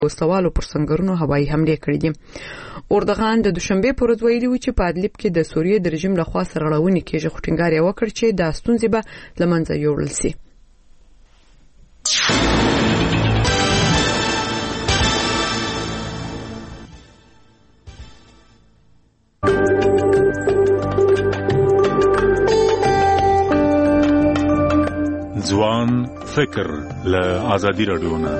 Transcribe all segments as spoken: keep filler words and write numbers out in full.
وسوالو پر سنگرونو هوایي حمله کړې دي. اردوغان د دوشنبه پر ورځ ویلي و چې په ادلب کې د سوریې د رژیم لخوا سرغړونې کېږي، خو ټینګار یې وکړ چې دا ستونزې به له منځه یوړل شي. ځوان فکر له آزادي رادیو نه.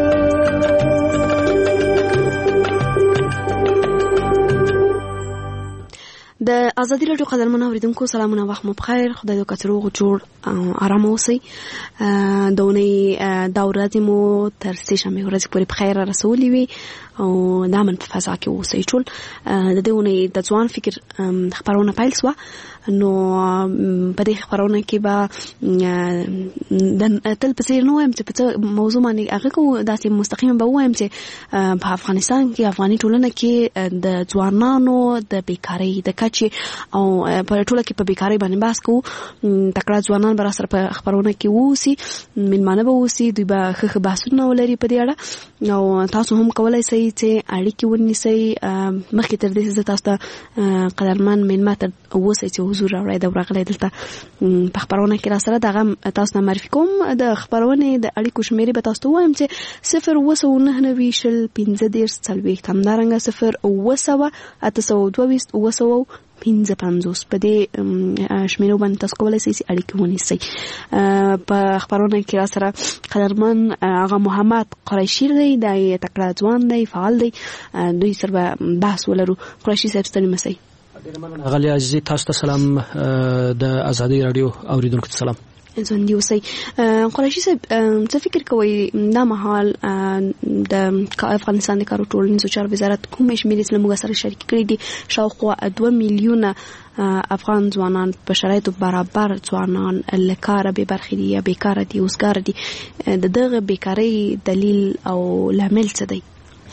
د آزادي رادیو قدرمن اوریدونکو سلامونه، وخت مو بخیر، خدای دې وکړي روغ جوړ آرام اوسئ. د اونۍ دا ورځې مو تر سې شنبې ورځې پورې بخیر رسولې وي او د امن په فضا کې اوسئ ټول. د دې اونۍ د ځوان فکر خبرونه پیل شوه، نو په دې خبرونه کې به تل په څیر نه وایم چې په موضوع باندې هغه کوم داسې مستقیم به وایم چې په افغانستان کې افغاني ټولنه کې د ځوانانو د بیکاری د کچې او په ټوله کې په بیکاری باندې بحث کوو. تکړه ځوانان به سره په خبرونه کې ووسي، مېلمانه به ووسي، دوی به ښه بحثونه ولري په دې اړه، او تاسو هم کولای شئ چې اړیکې ونیسئ. مخکې تر دې زه تاسو ته قدرمن مېلمه ته اوسئ چې حضور راوړی د ورغلی دلته په خبرونه کې را سره دغه تاسو ته معرفي کوم. د خبرونې د اړیکو شمیرې به تاسو ته وایم چې صفر اوه سوه نهه نوي شل پنځه دېرش څلوېښت، همدارنګه صفر اوه سوه اته سوه دوه ویشت اوه سوه پنځه پنځوس. په دې شمیرو باندې تاسو کولی شئ چې اړیکې ونیسئ. په خبرونه کې را سره قدرمن آغا محمد قریشي دی، دا یې تکړه ځوان دی، فعال دی، دوی سره به بحث ولرو. قریشي صاحب ستړي مه شئ. غالي عزیزي، تاسو ته سلام. د آزادي رادیو اوریدونکو ته سلام. ژوندي اوسئ. قریشي صاحب، څه فکر کوئ دا مهال د افغانستان د کارو ټولنیزو چارو وزارت کومې شمیرې چې موږ سره شریک کړي دي؟ شاوخوا دوه میلیونه افغان ځوانان په شرایطو برابر ځوانان له کاره بې برخې دي یا بیکاره دي، اوزګار دي. د دغه بیکارۍ دلیل او لامل څه دی؟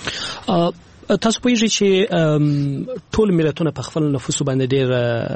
تاسو پوهیږئ چې ټول ملتونه په خپل نفوس باندې ډېر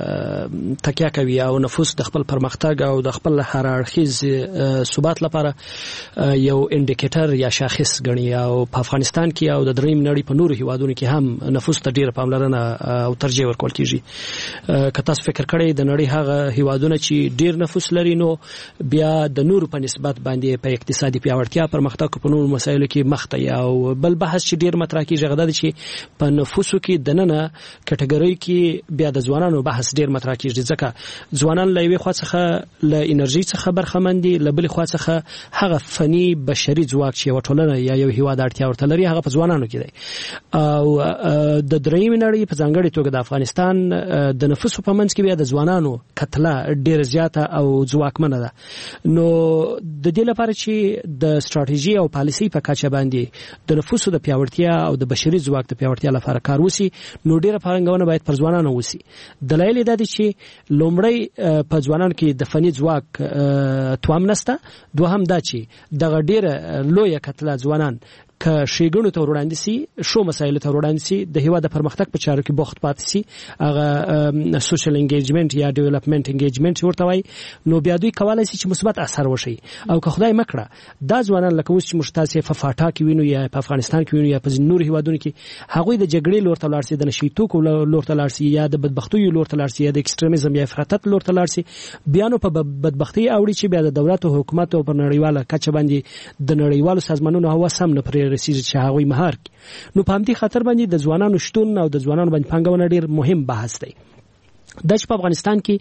تکیه کوي او نفوس د خپل پرمختګ او د خپل هر اړخیز ثبات لپاره یو انډیکیټر یا شاخص ګڼي. او په افغانستان کې او د دریم نړۍ په نورو هیوادونو کې هم نفوس ته ډېره پاملرنه او ترجیح ورکول کیږي. که تاسو فکر کړئ د نړۍ هغه هیوادونه چې ډېر نفوس لري، نو بیا د نورو په نسبت باندې په اقتصادي پیاوړتیا پرمختګ په نورو مسایلو کې مخ ته. او بل بحث چې ډېر مطرح کیږي هغه دا دی چې په نفوسو کې د ننه کټګورۍ کې بیا د ځوانانو بحث ډیر مطرح کیږي، ځکه ځوانان له یوې خوا څخه له انرژي څخه برخمن دي، له بلې خوا څخه هغه فني بشري ځواک چې یو ټولنه یا یو هیواد اړتیا ورته لري هغه په ځوانانو کې دی. او د درېیمې نړۍ په ځانګړې توګه د افغانستان د نفوسو په منځ کې بیا د ځوانانو کتله ډیره زیاته او ځواکمنه ده. نو د دې لپاره چې د ستراتیژي او پالیسي په کچه باندې د نفوسو د پیاوړتیا او د بشري ځواک د پیاوړتیا لپاره کار وسی، نو ډیره پرنګونه باید پر ځوانانو وسی. دلایل دا دي چې لومړی په ځوانانو کې د فني ځواک توام نشته، دوهم دا چې دغه ډیره لویه کتله ځوانان که شیګونو ته وړاندې سي، شو مسایل ته وړاندې سي، د هیواد د پرمختګ په چارو کې بوخت پاتې سي، هغه سوشل انګیجمنت یا ډیولپمنٹ انګیجمنت ورته وایي، نو بیا دوی کولای شي چې مثبت اثر وشي. او که خدای مکړه دا ځوانان لکه اوس چې مشتاسي په فاټا کې وینو یا په افغانستان کې وینو یا په نور هیوادونو کې، هغوی د جګړې لور ته لاړ سي، د نشي توکو لور ته لاړ سي، یا د بدبختیو لور ته لاړ سي، یا د ایکستریمزم یا افراطیت لور ته لاړ سي، بیا نو په بدبختی اوړي چې بیا د دولت او حکومت او په نړیواله کچه باندې د نړیوالو سازمانونو هوا سم نه پرې رسیږي چې هغوی مهار کی. نو په همدې خاطر باندې د ځوانانو شتون او د ځوانانو باندې پانګونه ډیر مهم بحث دی. دا چې په افغانستان کې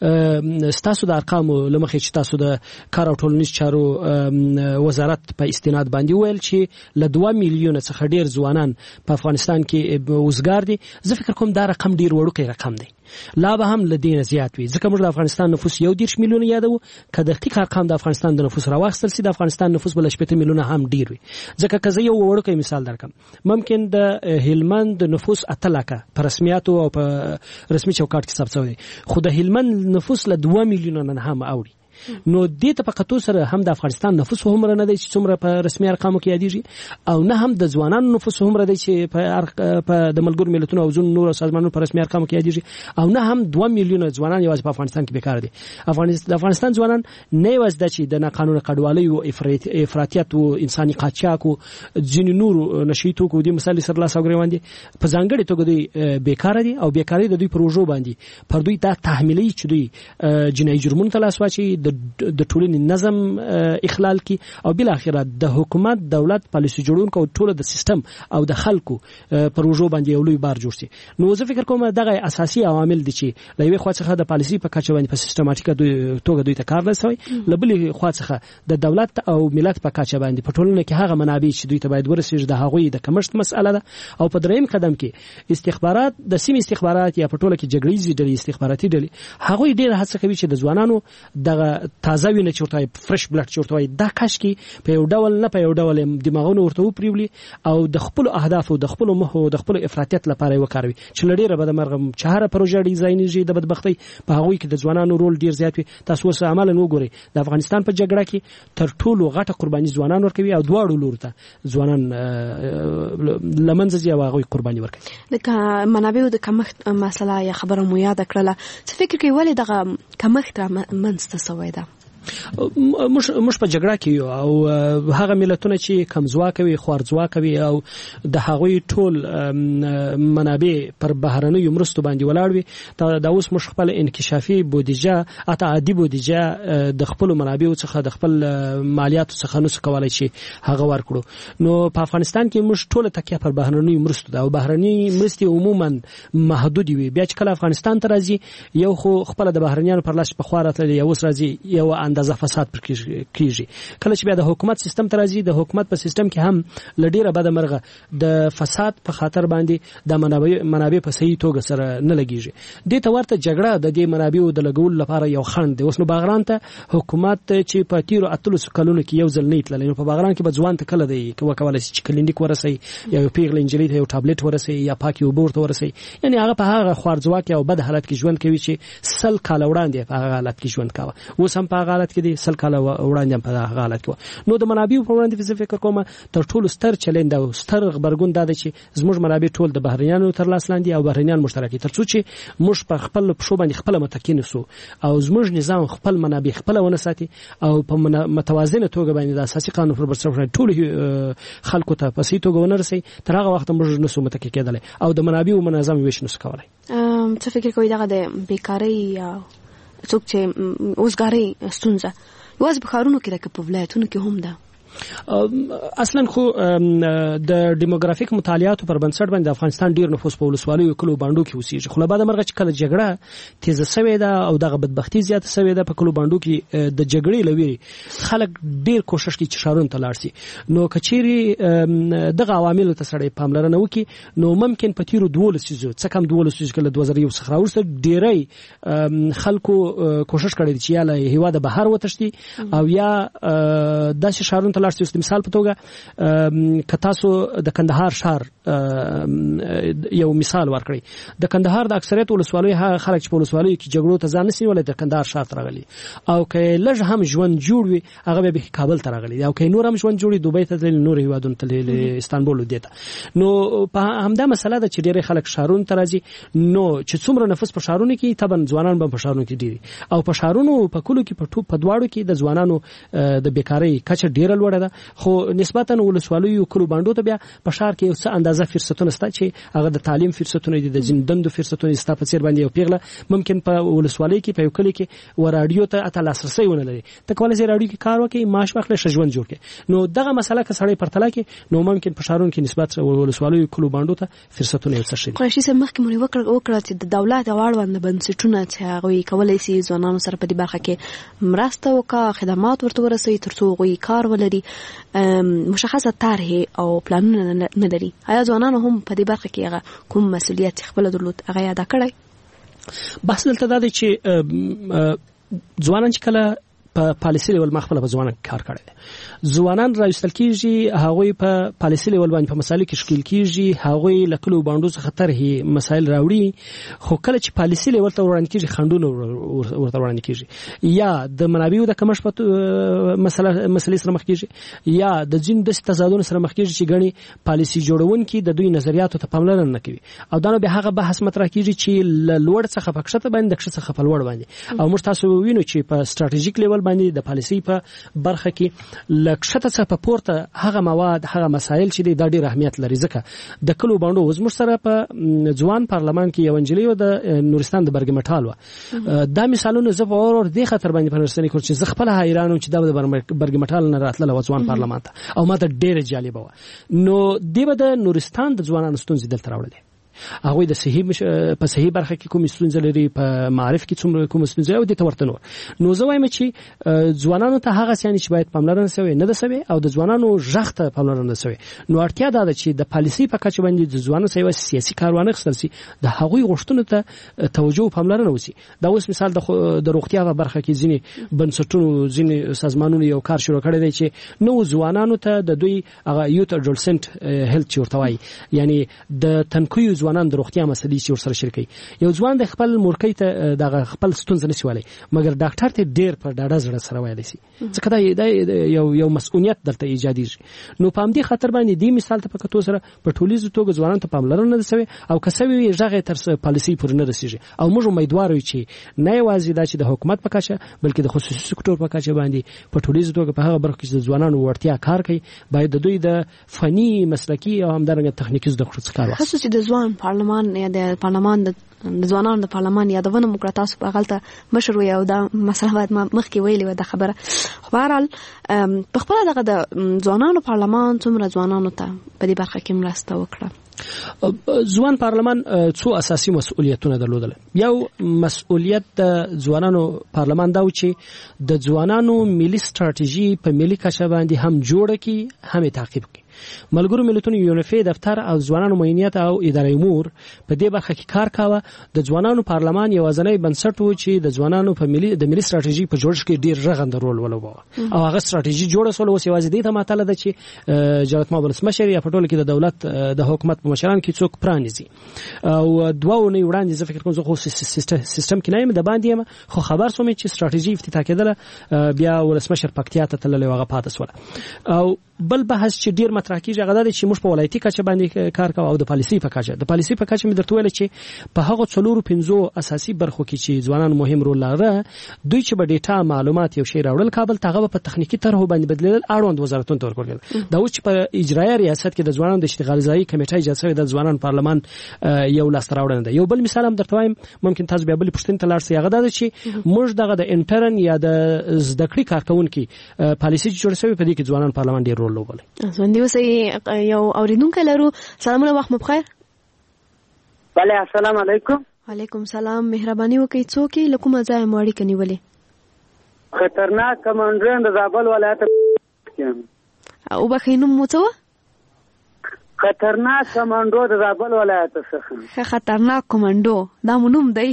ستاسو د ارقامو لمخې چې تاسو د کار او ټولنیز چارو وزارت په استناد باندې ویل چې له دوه میلیونه څخه ډیر ځوانان په افغانستان کې وزګار دي، زه فکر کوم دا رقم ډیر وړوکی رقم دی، لا به هم لدینه زیات وي، ځکه موږ د افغانستان نفوس یو دیرش میلیونه یادو. که دقیق ارقام د افغانستان د نفوس راوخستل سي، د افغانستان نفوس بل شپږ میلیونه هم ډیر وي. ځکه که زه یو وړوکی مثال درکم، ممکن د هلمند نفوس اته لکه په رسمیاتو او په رسمي چوکاټ کې ثبت شوی، خو د هلمند نفوس له دوه میلیونه نه هم اوړي. نو دې ته په قطو سره هم د افغانستان نفوس هم نه دی چې څومره په رسمي ارقامو کې یادېږي او نه هم د ځوانانو نفوس هم دی چې په په د ملګرو ملتونو او ځینو نورو سازمانونو په رسمي ارقامو کې یادېږي او نه هم دوه میلیونه ځوانان یوازې په افغانستان کې بیکار دي. افغانستان د افغانستان ځوانان نه یوازې د چې د ناقانونه کډوالۍ او افراطیت او انساني قاچاق او ځینو نورو نشي توکو د مثال سره لاس اوګریوان دي په ځانګړي توګه دوی بیکار دي او بیکاری د دوی پروژو باندې پر دوی دا تحمیلي چې دوی جنایي جرمونو ته لاس واچي د د ټولنې نظم اخلال کی او بل اخره د حکومت دولت پالیسي جوړونکو او ټول د سیستم او د خلکو پروژو باندې یو لوی بار جوړ شي. نو زه فکر کوم دغه اساسي عوامل دي چې لوي خو څخه د پالیسي په کچه باندې په سیستماتیکه توګه دوی ته کار لسوي لبلې خو څخه د دولت او ملت په کچه باندې په ټولنه کې هغه منابع چې دوی ته باید ورسیږي د هغوی د کمښت مسأله ده او په دریم قدم کې استخبارات د سیمې استخبارات یا په ټوله کې جګړیزي ډلې استخباراتي ډلې هغوی ډېر هڅه کوي چې د ځوانانو دغه تازه وینه چورتای فرش بلډ چورتای دا کاش کې په یو ډول نه په یو ډول دماغونه ورته وپریولي او د خپل اهداف او د خپل مخ او د خپل افراطیت لپاره وکاروي چې لډیره به د مرغم چهره پروژه ډیزاینیږي د بدبختی په هغوی کې د ځوانانو رول ډیر زیات وي. تاسو اوس عملاً وګورئ د افغانستان په جګړه کې تر ټولو غټه قرباني ځوانان ورکوي او دواړو لور ته ځوانان لمنځه ځي او هغوی قرباني ورکوي. د منابعو د کمښت مسله یا خبره مو یاد کړله څه فکر کوي ولې دغه کمښت را منځته شوی ده؟ مش مش په جګړه کې او هغه ملتونه چې کمزواک وي خوارځواک وي او د هغوی ټول منابع پر بهرنیو مرستو باندې ولاړ وي دا اوس مش خپل انکشافي بودیجه اته عادي بودیجه د خپل منابعو څخه د خپل مالیاتو څخه نو څه کولای شي هغه ورکړو. نو په افغانستان کې مش ټول تکیه پر بهرنیو مرستو دا او بهرنی مرستي عموما محدود وي. بیا چې کله افغانستان ته راځي یو خو خپل د بهرنیانو پر لاس په خواره تل یو راځي یو اندازه فساد پر کیږي. کله چې بیا د حکومت سیستم ته راځي د حکومت په سیستم کې هم لډیره بده مرغه د فساد په خاطر باندې د منابع منابع په صحیح توګه سره نه لګیږي. د ته ورته جګړه د دې منابع د لګول لپاره یو خند دی. اوس نو باغران ته حکومت چې په تیرو اتلس کلونو کې یو ځل نه تللی نو په باغران کې به ځوان ته کله دی وکولای شي چې کلینیک ورسي یا یو پیغله انجلۍ ته یو ټابلیټ ورسي یا پاکي وبور ته ورسي یعنی هغه په هغه خوارځواک او بد حالت کې ژوند کوي چې سل کال وړاندې په هغه حالت کې ژوند کاوه. اوس هم په هغه حالت کې سل کال وړاندې په هغه حالت کې. نو د منابعو په وړاندې فزه فکر کوم تر ټولو ستر چیلنج او ستر خبرګون دا دی چې زموږ منابع ټول د بهرنیانو تر لاس لاندې او بهرنیان مشترکي تر څو چې موږ په خپل پښو باندې خپل متکین سو او زموږ نظام خپل منابع خپل ونه ساتي او په متوازنه توګه باندې د اساسي قانون پر بنسټ ټول خلکو ته په سي توګه ونرسي تر هغه وخت موږ نسو متکی کېدل او د منابعو منظم ویش نسو کولای. څه فکر کوئ دغه د بیکاری یا څوک چې اوسګاری ستونزه واز بخارونو کې راکې په ولایتونو کې هم ده؟ اصلا خو د دیموګرافیک مطالعاتو پر بنسټ باندې افغانستان ډیر نفوس په ولسوالیو کلو باندو کې اوسېږي. خو له بعد مرغه چې کله جګړه تیزه شوې ده او دغه بدبختی زیاته شوې ده په کلو باندو کې د جګړې لوي خلک ډیر کوشش کوي چې شارون ته لاړ شي. نو کچيري دغه عوامل ته سړی پاملرنه وکي نو ممکن په تیرو دوه لسیزو څه کم دوه لسیزو کله دوه زره یو څخه راوړل ډیرای خلکو کوشش کړي چې یاله هوا د بهر وتشتي او یا د شارون لاړ شي. مثال په توګه ک تاسو د کندهار شهر یو مثال ورکړئ د کندهار د اکثریت ولسوالۍ هغه خلک چې په ولسوالۍ کې جګړو ته ځان نسی ولې د کندهار شهر ته راغلي او که لږ هم ژوند جوړ وي هغه به کابل ته راغلي او که نور هم ژوند جوړي دوبۍ ته تللی نور هیوادونو ته تللی استانبول دیته. نو په همدا مسله د چې ډېر خلک شهرونو ته راځي نو چې څومره نفوس په شهرونو کې طبعا ځوانان به په شهرونو کې ډېر او په شهرونو په کلو کې په ټوپ په دواړو کې د ځوانانو د بیکاری کچه ډېره لوړه ده. خو نسبتا ولسوالیو کلو باندو ته بیا په شهر کې یو څه اندازه فرصتونه شته چې هغه د تعلیم فرصتونه دي د زندندو فرصتونه شته په څیر باندې یو پیغله ممکن په ولسوالۍ کې په یو کلی کې و رادیو ته اته لاسرسي ونه لري ته کولای شي رادیو کې کار وکړي معاش واخلي ژوند جوړ کړي. نو دغه مسله که سړی پرتله کې نو ممکن په شهرونو کې نسبت ولسوالیو کلو باندو ته فرصتونه یو څه شي. قرشي سم مخکې مونږ وکړ وکړه چې د دولت اړوند بنسټونه چې هغه کولای شي ځوانانو سره په دې برخه کې مرسته وکړي خدمات ورته ورسوي ترڅو غوي کار ولري مشخصه طرح او پلانونه نه لري. آیا ځوانانو هم په دې برخه کې هغه کوم مسؤلیت خپل درلود هغه ادا کړی؟ بحث دلته دا دی چې ځوانان چې کله په پالیسي لیول مخبل په ځوانان کار کړی ځوانان راوستل کیږي هغه په پالیسي لیول باندې په مسایلو کې شکل کیږي هغه لکلو باندې څخه طرحي مسایل راوړي خو کله چې پالیسي لیول ته وړاندې کیږي خندونه ورته وړاندې کیږي یا د منابعو د کمښت په مسله مسلې سره مخ کیږي یا د جن د تضادونو سره مخ کیږي چې غني پالیسي جوړونکي د دوی نظریاتو ته پاملرنه نه کوي او دا به هغه بحث مطرح کیږي چې لوړ څخه پکښته باندې د څخه په لوړ باندې او موږ تاسو وینو چې په ستراتیژیک لیول باندې د پالیسي په برخه کې لکشته څخه په پورته هغه مواد هغه مسایل چې د ډېر اهمیت لري ځکه د کلو باندې وزمر سره په ځوان پارلمان کې یو انجلیو د نورستان د برګمټال و دا مثالونه زه په اور د خطر باندې په نرسنی کور چې زغ خپل حیرانو چې دا د برګمټال نه راتله ځوان پارلمان ته او ماته ډېر جالب و نو دیو د نورستان د ځوانانو ستونزې دلته راوړلې هغه د صحیح مش... په صحیح برخه کې کوم ستونزې لري په معرف کې څومره کوم ستونزې او د تورته نور نو زه وایم چې ځوانانو ته هغه څه چې باید پاملرنه شوی نه ده شوی او د ځوانانو ژغ ته پاملرنه شوی نو اړتیا ده چې د پالیسي په کچه باندې د ځوانانو سیاسي سیاسي کاروان خپل سي د هغوی غوښتنو ته توجه پاملرنه وسی دا اوس مثال د د روغتیا په برخه کې ځینې بنسټونو ځینې سازمانونو یو کار شروع کړی دی چې نو ځوانانو ته د دوی هغه یوت اډولسنت هیلث چورتوي یعنی د تنکیو ځوانان د روغتیا مسلې چې ورسره شریکي یو ځوان د خپل مورکۍ ته د خپل ستونزې نشي والی مګر ډاکټر ته ډېر په ډاډه زړه سره وایي شي ځکه دا یو یو مسؤلیت درته ایجادي نو په همدې خاطر باندې دې مثال ته پکې تو سره په ټولیزه توګه ځوانان ته پاملرنه نه شوی او کسوي ژغه تر پالیسي پورې نه رسیږي او موږ امیدوار یو چې نه یوازې دا چې د حکومت په کچه بلکې د خصوصي سکتور په کچه باندې په ټولیزه توګه په هغه برخه کې د ځوانانو ورتیا کار کوي باید د دوی د فني مسلکی او همدارنګه تخنیکی زده کړو څخه کار خصوصي د ځوان پارلمان یا د پارلمان د ځوانانو د پارلمان یادونه موږ تاسو په غلطه مشر وي او دا مسله باید مخکې ویلې و د خبره خو بهرحال په خپل دغه د ځوانانو پارلمان څومره ځوانانو ته په دې برخه کې مرسته وکړه ځوان پارلمان څو اساسي مسؤلیتونه درلودل یو مسؤلیت د ځوانانو پارلمان دا و چې د ځوانانو ملي ستراتیژي په ملي کچه باندې هم جوړه کړي هم تعقیب کړي ملګرو ملتونو یونیفي دفتر او ځوانانو معینیت او اداري امور په دې برخه کې کار کاوه د ځوانانو پارلمان یو ځنۍ بنسټ و چې د ځوانانو په ملي د ملي ستراتیژي په جوړښت کې ډیر رغند رول ولوباوه او هغه ستراتیژي جوړه سول اوس یوازې دې ته ماته ده چې جلالت مامور مشر یا په ټول کې د دولت د حکومت په مشران کې څوک پرانیزي او دوه نه وړاندې زه فکر کوم زه خو سیستم کې نه یم د باندې خو خبر سوم چې ستراتیژي افتتاح کېدله بیا ولسمشر پکتیا ته تللی وغه پاتې سول او بل بحث چې ډیر مطرح کیږي هغه د چې موږ په ولایتي کچه باندې کار کوو او د پالیسي په کچه د پالیسي په کچه مې درته ویل چې په هغه څلورو پنځو اساسي برخو کې چې ځوانان مهم رول لري دوی چې په ډیټا معلومات یو شی راوړل کابل تاغه په تخنیکی طرحو باندې بدلیدل اړوند وزارتونو ته ورکړل دا اوس چې په اجرایي ریاست کې د ځوانانو د اشتغال ځای کمیټه ایجاد شوی د ځوانان پارلمان یو لاس راوړل دی یو بل مثال هم درته وایم ممکن تاسو بیا بل پښتون ته لاړ شئ هغه دا چې موږ دغه د انټرن یا د زده کړې کارکونکو پالیسي جوړ شوی په دې کې ځوانان پارلمان ډیر رول لوبوي دی وسې یو اوریدونکو لرو سلامونه وخت مبخیر بله السلام علیکم وعلیکم سلام مهرباني وکړئ څوک له کومه ځای مو اړیکه نیولې خطرناک کمانډر د زابل ولایت او بخینم مو څه خطرناک کمانډو د زابل ولایت څخه خطرناک کمانډو دا مونږ دی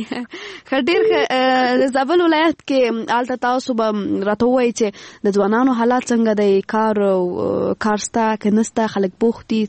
خډیر د زابل ولایت کې آلته تاسو به راته وایي چې د ځوانانو حالات څنګه دی کار کارستا کنستا خلک بوختي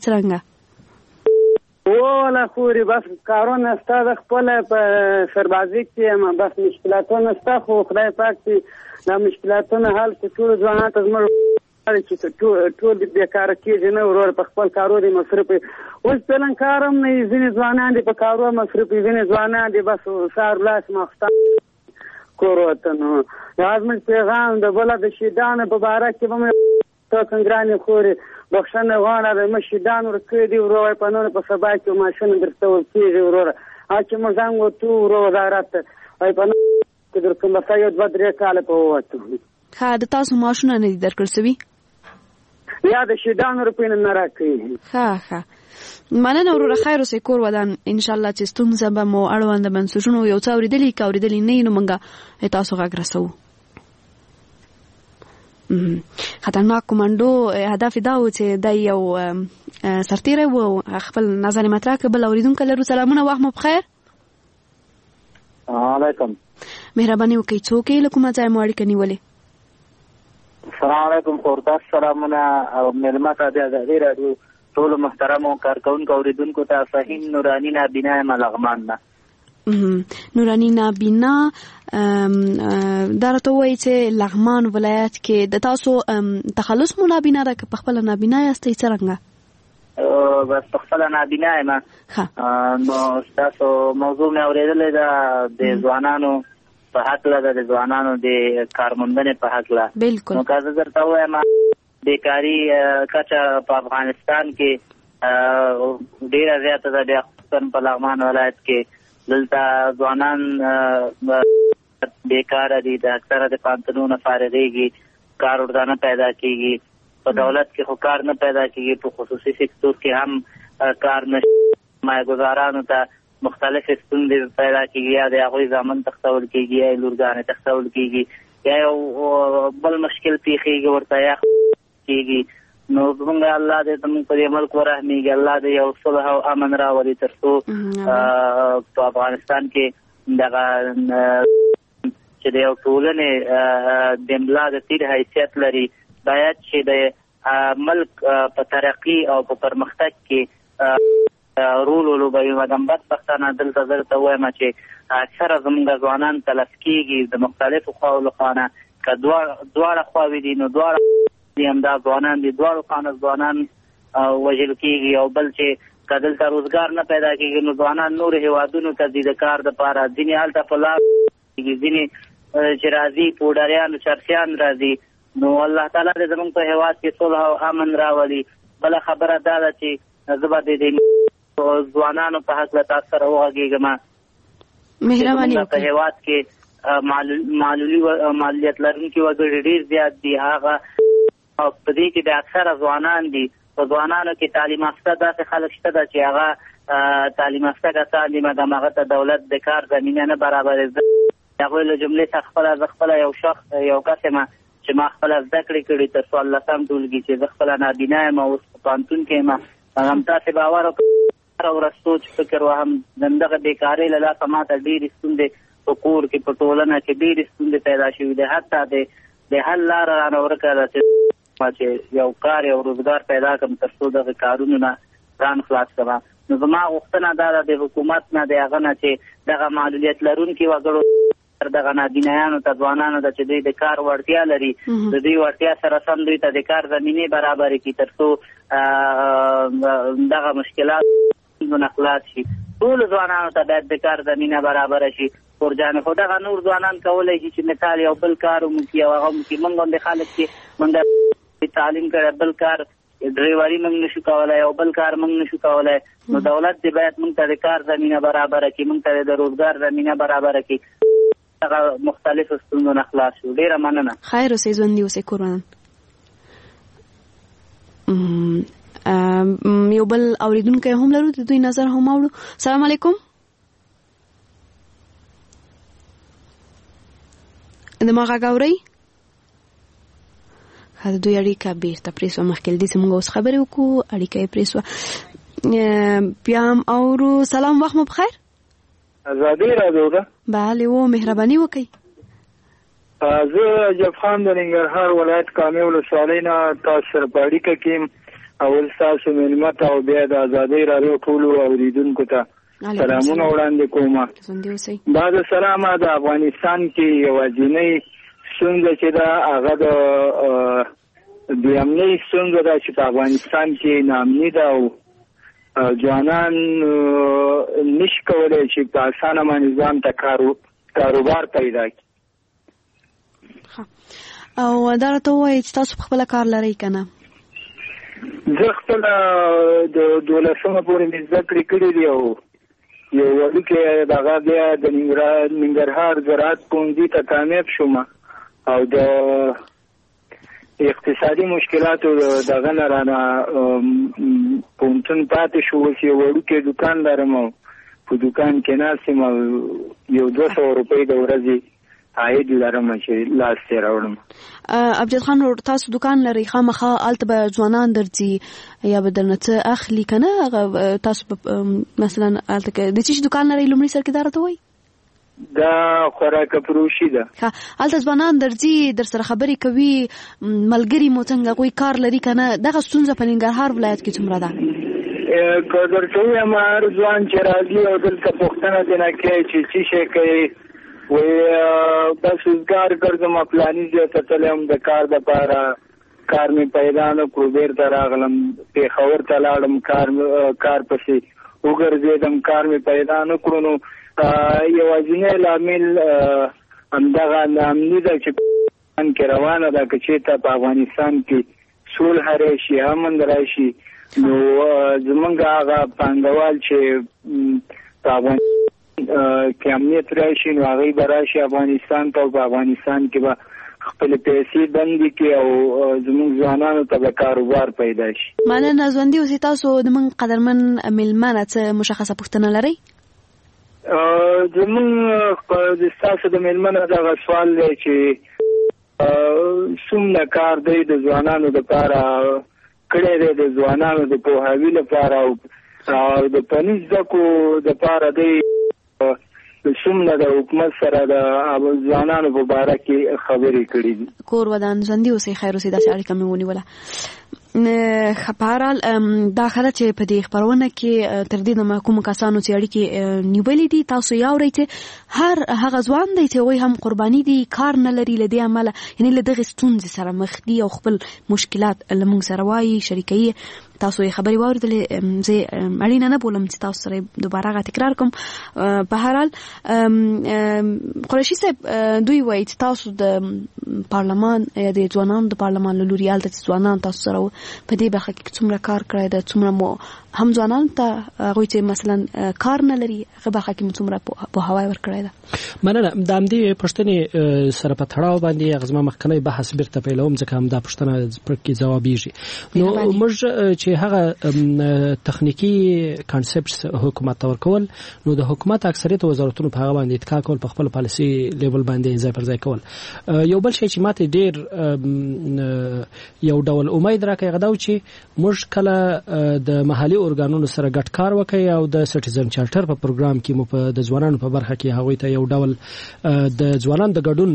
څنګه ولا خوري بس کارونه ستاسو خپل په سربازي کې بس مشکلاتونه ستاسو خو خدای پاک چې دا مشکلاتونه حل کړي ټول ځوانان ته زموږ چې ټول بیکاره کېږي نه ورور په خپل کارو دي مصرف اوس پلان کارم نه ځینې ځوانان دي په کارو مصرف ځینې ځوانان دي بس سار لاس مخته کوروته نو لازم پیغام د بل د شیدان په باره کې به ته څنګه خوري بخښنه غواړم د مشیدان ورکې دی ورور په نور په سبا کې ماشين درته ورکېږي ورور اچ مزنګ وته ورور وزارت ay په نور کې درکوم په یو دوه درې کال په وته ها د تاسو ماشونه نه درکړ سوي یا د شیدان روپین نه راکې ها ها مننه ورور خیر اوسې کور ودان ان شاء الله چې ستونزه به مو اړوند بنسټونو یو څو ورېدلې کا ورېدلې نه نو مونږه تاسو غږ رسو خطرناک کمانډو هدف دا و چې د یو سرتیره و خپل نظر مطرح کبل اوریدونکو لرو سلامونه وخت مو بخیر علیکم مهرباني وکړئ څوک له کومه ځای مو اړیکه نیولې السلام علیکم خورتاس سلامونه او مېلمه ته د ازادي راډیو ټولو محترمو کارکونکو اوریدونکو ته فهیم نوراني نابینا یم لغمان نه. نوراني نابینا دا راته وایي چې لغمان ولایت کې د تاسو تخلص مو نابینا ده که په خپله نابینا یاستئ څرنګه؟ بس په خپله نابینا یم. نو ستاسو موضوع مې اورېدلې ده د ځوانانو په حقله ده، د ځوانانو د کارموندنې په حقله. بالکل. نو که زه درته ووایم بیکاري کچه په افغانستان کې ډېره زیاته ده، بیا خصوصا په لغمان ولایت کې دلته ځوانان بیکاره دي، د اکثره د پانتونونه فارغېږي، کار ورځانه پیدا کېږي. په دولت کې خو کار نه پیدا کېږي، په خصوصي سکتور کې هم کار نشته. مایه‌ګزارانو ته مختلف ستونزې پیدا کېږي، یا د هغوی زامن تښتول کېږي، یا یې لورګانې تښتول کېږي، یا یو بل مشکل پیښېږي ورته یا کېږي. نو زمونږ الله دې زمونږ په دې ملک ورحمېږي، الله دې یو صلح او امن راولي تر څو په افغانستان کې دغه چې د یو ټولنې د ملا د تیر حیثیت لري باید چې د ملک په ترقي او په پرمختګ کې رول ولوبوي. مګم بدبختانه دلته زه درته وایم چې اکثره زموږ ځوانان تلف کېږي د مختلفو خواو له خوا نه. که دواړه خواوې دي نو دواړه همدا ځوانان دي، دواړو خوا نه ځوانان وژل کېږي. او بل چې که دلته روزګار نه پیدا کېږي نو ځوانان نورو هېوادونو ته ځي د کار دپاره، ځینې هلته په لار کېږي، ځینې چې راځي پوډریان چرسیان راځي. نو الله تعالی دې زموږ په هېواد کې صلح او امن راولي. بله خبره دا ده چې زه به د ځوانانو په حق له تاسو سره وغږېږم. مهرباني وکړئ. په هېواد کې معلولي معلولیت لرونکي وګړي ډېر زیات دي. هغه په دې کې د اکثره ځوانان دي. په ځوانانو کې تعلیم یافته داسې خلک شته ده چې هغه تعلیم یافته کسان دي، مګر هغه ته دولت د کار زمینه نه برابروي. هغوی له جملې څخه خپله زه خپله یو شخص یو کس یم چې ما خپله زده کړې کړي تر څوارلسم ټولګي، چې زه خپله نابینا یم او اوس په پوهنتون کې یم. همداسې باور وکړئ هره ورځ سوچ فکر وهم د دغه بیکارۍ له لاسه ما ته ډېرې ستونزې په کور کې په ټولنه کې ډېرې ستونزې پیدا شوي دي. حتی د حل لاره رانه ورکه ده چې یو کار یو روزګار پیدا کړم تر څو دغه کارونو نه ځان خلاص کړم. نو زما غوښتنه دا ده د حکومت نه د هغه نه چې دغه معلولیت لرونکي وګړو دغه نابینایانو ته ځوانانو ته چې دوی د کار وړتیا لري د دوی وړتیا سره سم دوی ته د کار زمینې برابرې کړي تر څو دغه مشکلات نه خلاص شي. ټول ځوانانو ته باید د کار زمینه برابره شي. پرجانې خو دغه نور ځوانان کولی شي چې مثال یو بل کار وکړي او هغه وکړي. موږ غوندې خلک چې موږ تعلیم کړی بل کار ډریوري موږ نشو کولی او بل کار موږ نشو کولی، نو دولت دې باید موږ ته د کار زمینه برابره کړي، موږ ته د روزګار زمینه برابره کړي، هغه مختلفو ستونزو نه خلاص شو. ډېره مننه. خیر اوسئ، ژوندي اوسئ کوربان. یو بل اوریدونکی هم لرو، د دوی نظر هم اورو. سلام علیکم. د ما غږ اورئ؟ ښه، د دوی اړیکه بېرته پرې شوه. مخکې له دې چې موږ اوس خبرې وکړو اړیکه یې پرې شوه. بیا هم اورو. سلام، وخت مو بخیر. ازادي راډیو ده. بله، و مهرباني وکړئ. زه جف خان د ننګرهار ولایت کامې ولسوالۍ نه تاسو سره په اړیکه کې یم. اول ستاسو مېلمه ته او بیا د ازادۍ راډیو ټولو اوریدونکو ته سلامونه وړاندې کوم. بعد سلامه، د افغانستان کې یوازینۍ ستونزه چې ده هغه د د امنۍ ستونزه ده چې په افغانستان کې ناامني ده او ځوانان نشي کولی چې په اسانه باندې ځان ته کاروبار پیدا کړي. او دا راته ووایئ چې تاسو په خپله کار لرئ که نه؟ زه خپله د دولسمه پورې مې زده کړې کړې دي او یو وړوکی دغه بیا د ننګرهار زراعت پوهنځي ته کامیاب شوم او د اقتصادي مشکلاتو دغه نه رانه پوهنتون پاتې شو. اوس یو وړوکی دوکان لرم او په دوکان کې ناست یم او یو دوه سوه روپۍ د ورځې عاید لرم چې لاس ته راوړم. ابجد خان، تاسو دوکان لرئ، خامخا هلته به ځوانان درځي یا به درنه څه اخلي که نه؟ تاسو مثلا هلته د څه شي دوکان لرئ؟ لومړي سر کې دا راته وایي. دا خوراک فروشي ده. ها الته ځوانان درځي در سره خبرې کوي ملګری مو څنګه کوئی کار لري کنه دغه ستونزه په ننګرهار ولایت کې څومره ده؟ که درته وایم هر ځوان چې راځي او دلته پوښتنه ترېنه کوي چې څه شی کوي وایي بس روزګار ګرځم فلاني ځای ته تللی یم د کار دپاره کار مې پیدا نه کړو بېرته راغلم پېښور ته لاړم کار کار پسې وګرځېدم کار مې پیدا نه کړو نو یوازینی لامل همدغه ناامني ده چې کې روانه ده که چېرته په افغانستان کې صلح راشي امن راشي نو زمونږ هغه پانګوال چې په افغانستان کې امنیت راشي نو هغوی به راشي افغانستان ته او په افغانستان کې به خپل پیسې بندي کړي او زموږ ځوانانو ته به کاروبار پیدا شي. مننه ژوندي اوسئ. تاسو د موږ قدرمن میلمانه څه مشخصه پوښتنه لرئ؟ زموږ ستاسو د میلمانه دغه سوال دی چې څومره کار دی د ځوانانو دپاره کړی دی د ځوانانو د پوهاوي لپاره او د فني زده کړو دپاره دی څومره د حکومت سره د ځوانانو په باره کې خبرې کړي دي. کور ودان ژوندي اوسئ خیر اوسئ داسې اړیکه مې ونیوله. خبرال دا خبره چې په دې خبرونه کې تر دې د محکوم کسانو چې اړیکې نیولې دي تاسو یې اورئ چې هر هغه ځوان دی چې وایي هم قرباني دي کار نه لري له دې امله یعنې له دغې ستونزې سره مخ دي او خپل مشکلات له موږ سره وایي شریکوي. تاسو یې خبرې واورېدلې زه اړینه نه بولم چې تاسو سره دوباره هغه تکرار کوم. په هر حال قریشي صاحب دوی وایي چې تاسو د پارلمان یا د ځوانانو د پارلمان له لوري هلته چې ځوانان تاسو سره په دې برخه کې څومره کار کړی ده څومره مو هم ځوانانو ته هغوی چې مثلا کار نه لري هغه برخه کې مو څومره پوهاوی ورکړی ده؟ مننه. د همدې پوښتنې سره په تړاو باندې هغه زما مخکنی بحث بیرته پیلوم ځکه همدا پوښتنه پکې ځوابیږي. نو موږ چې هغه تخنیکی کانسپټس حکومت ته ورکول نو د حکومت اکثریت وزارتونو په هغه باندې اتکا کول په خپل پالیسي لیول باندې ځای پر ځای کول. یو بل شی چې ماته ډیر یو ډول امید راکړي غدا چې موږ کله د محلي اورګانونو سره ګډ کار وکړي او د سټیزن چارټر په پروګرام کې مو په د ځوانانو په برخه کې هغوی ته یو ډول د ځوانانو د ګډون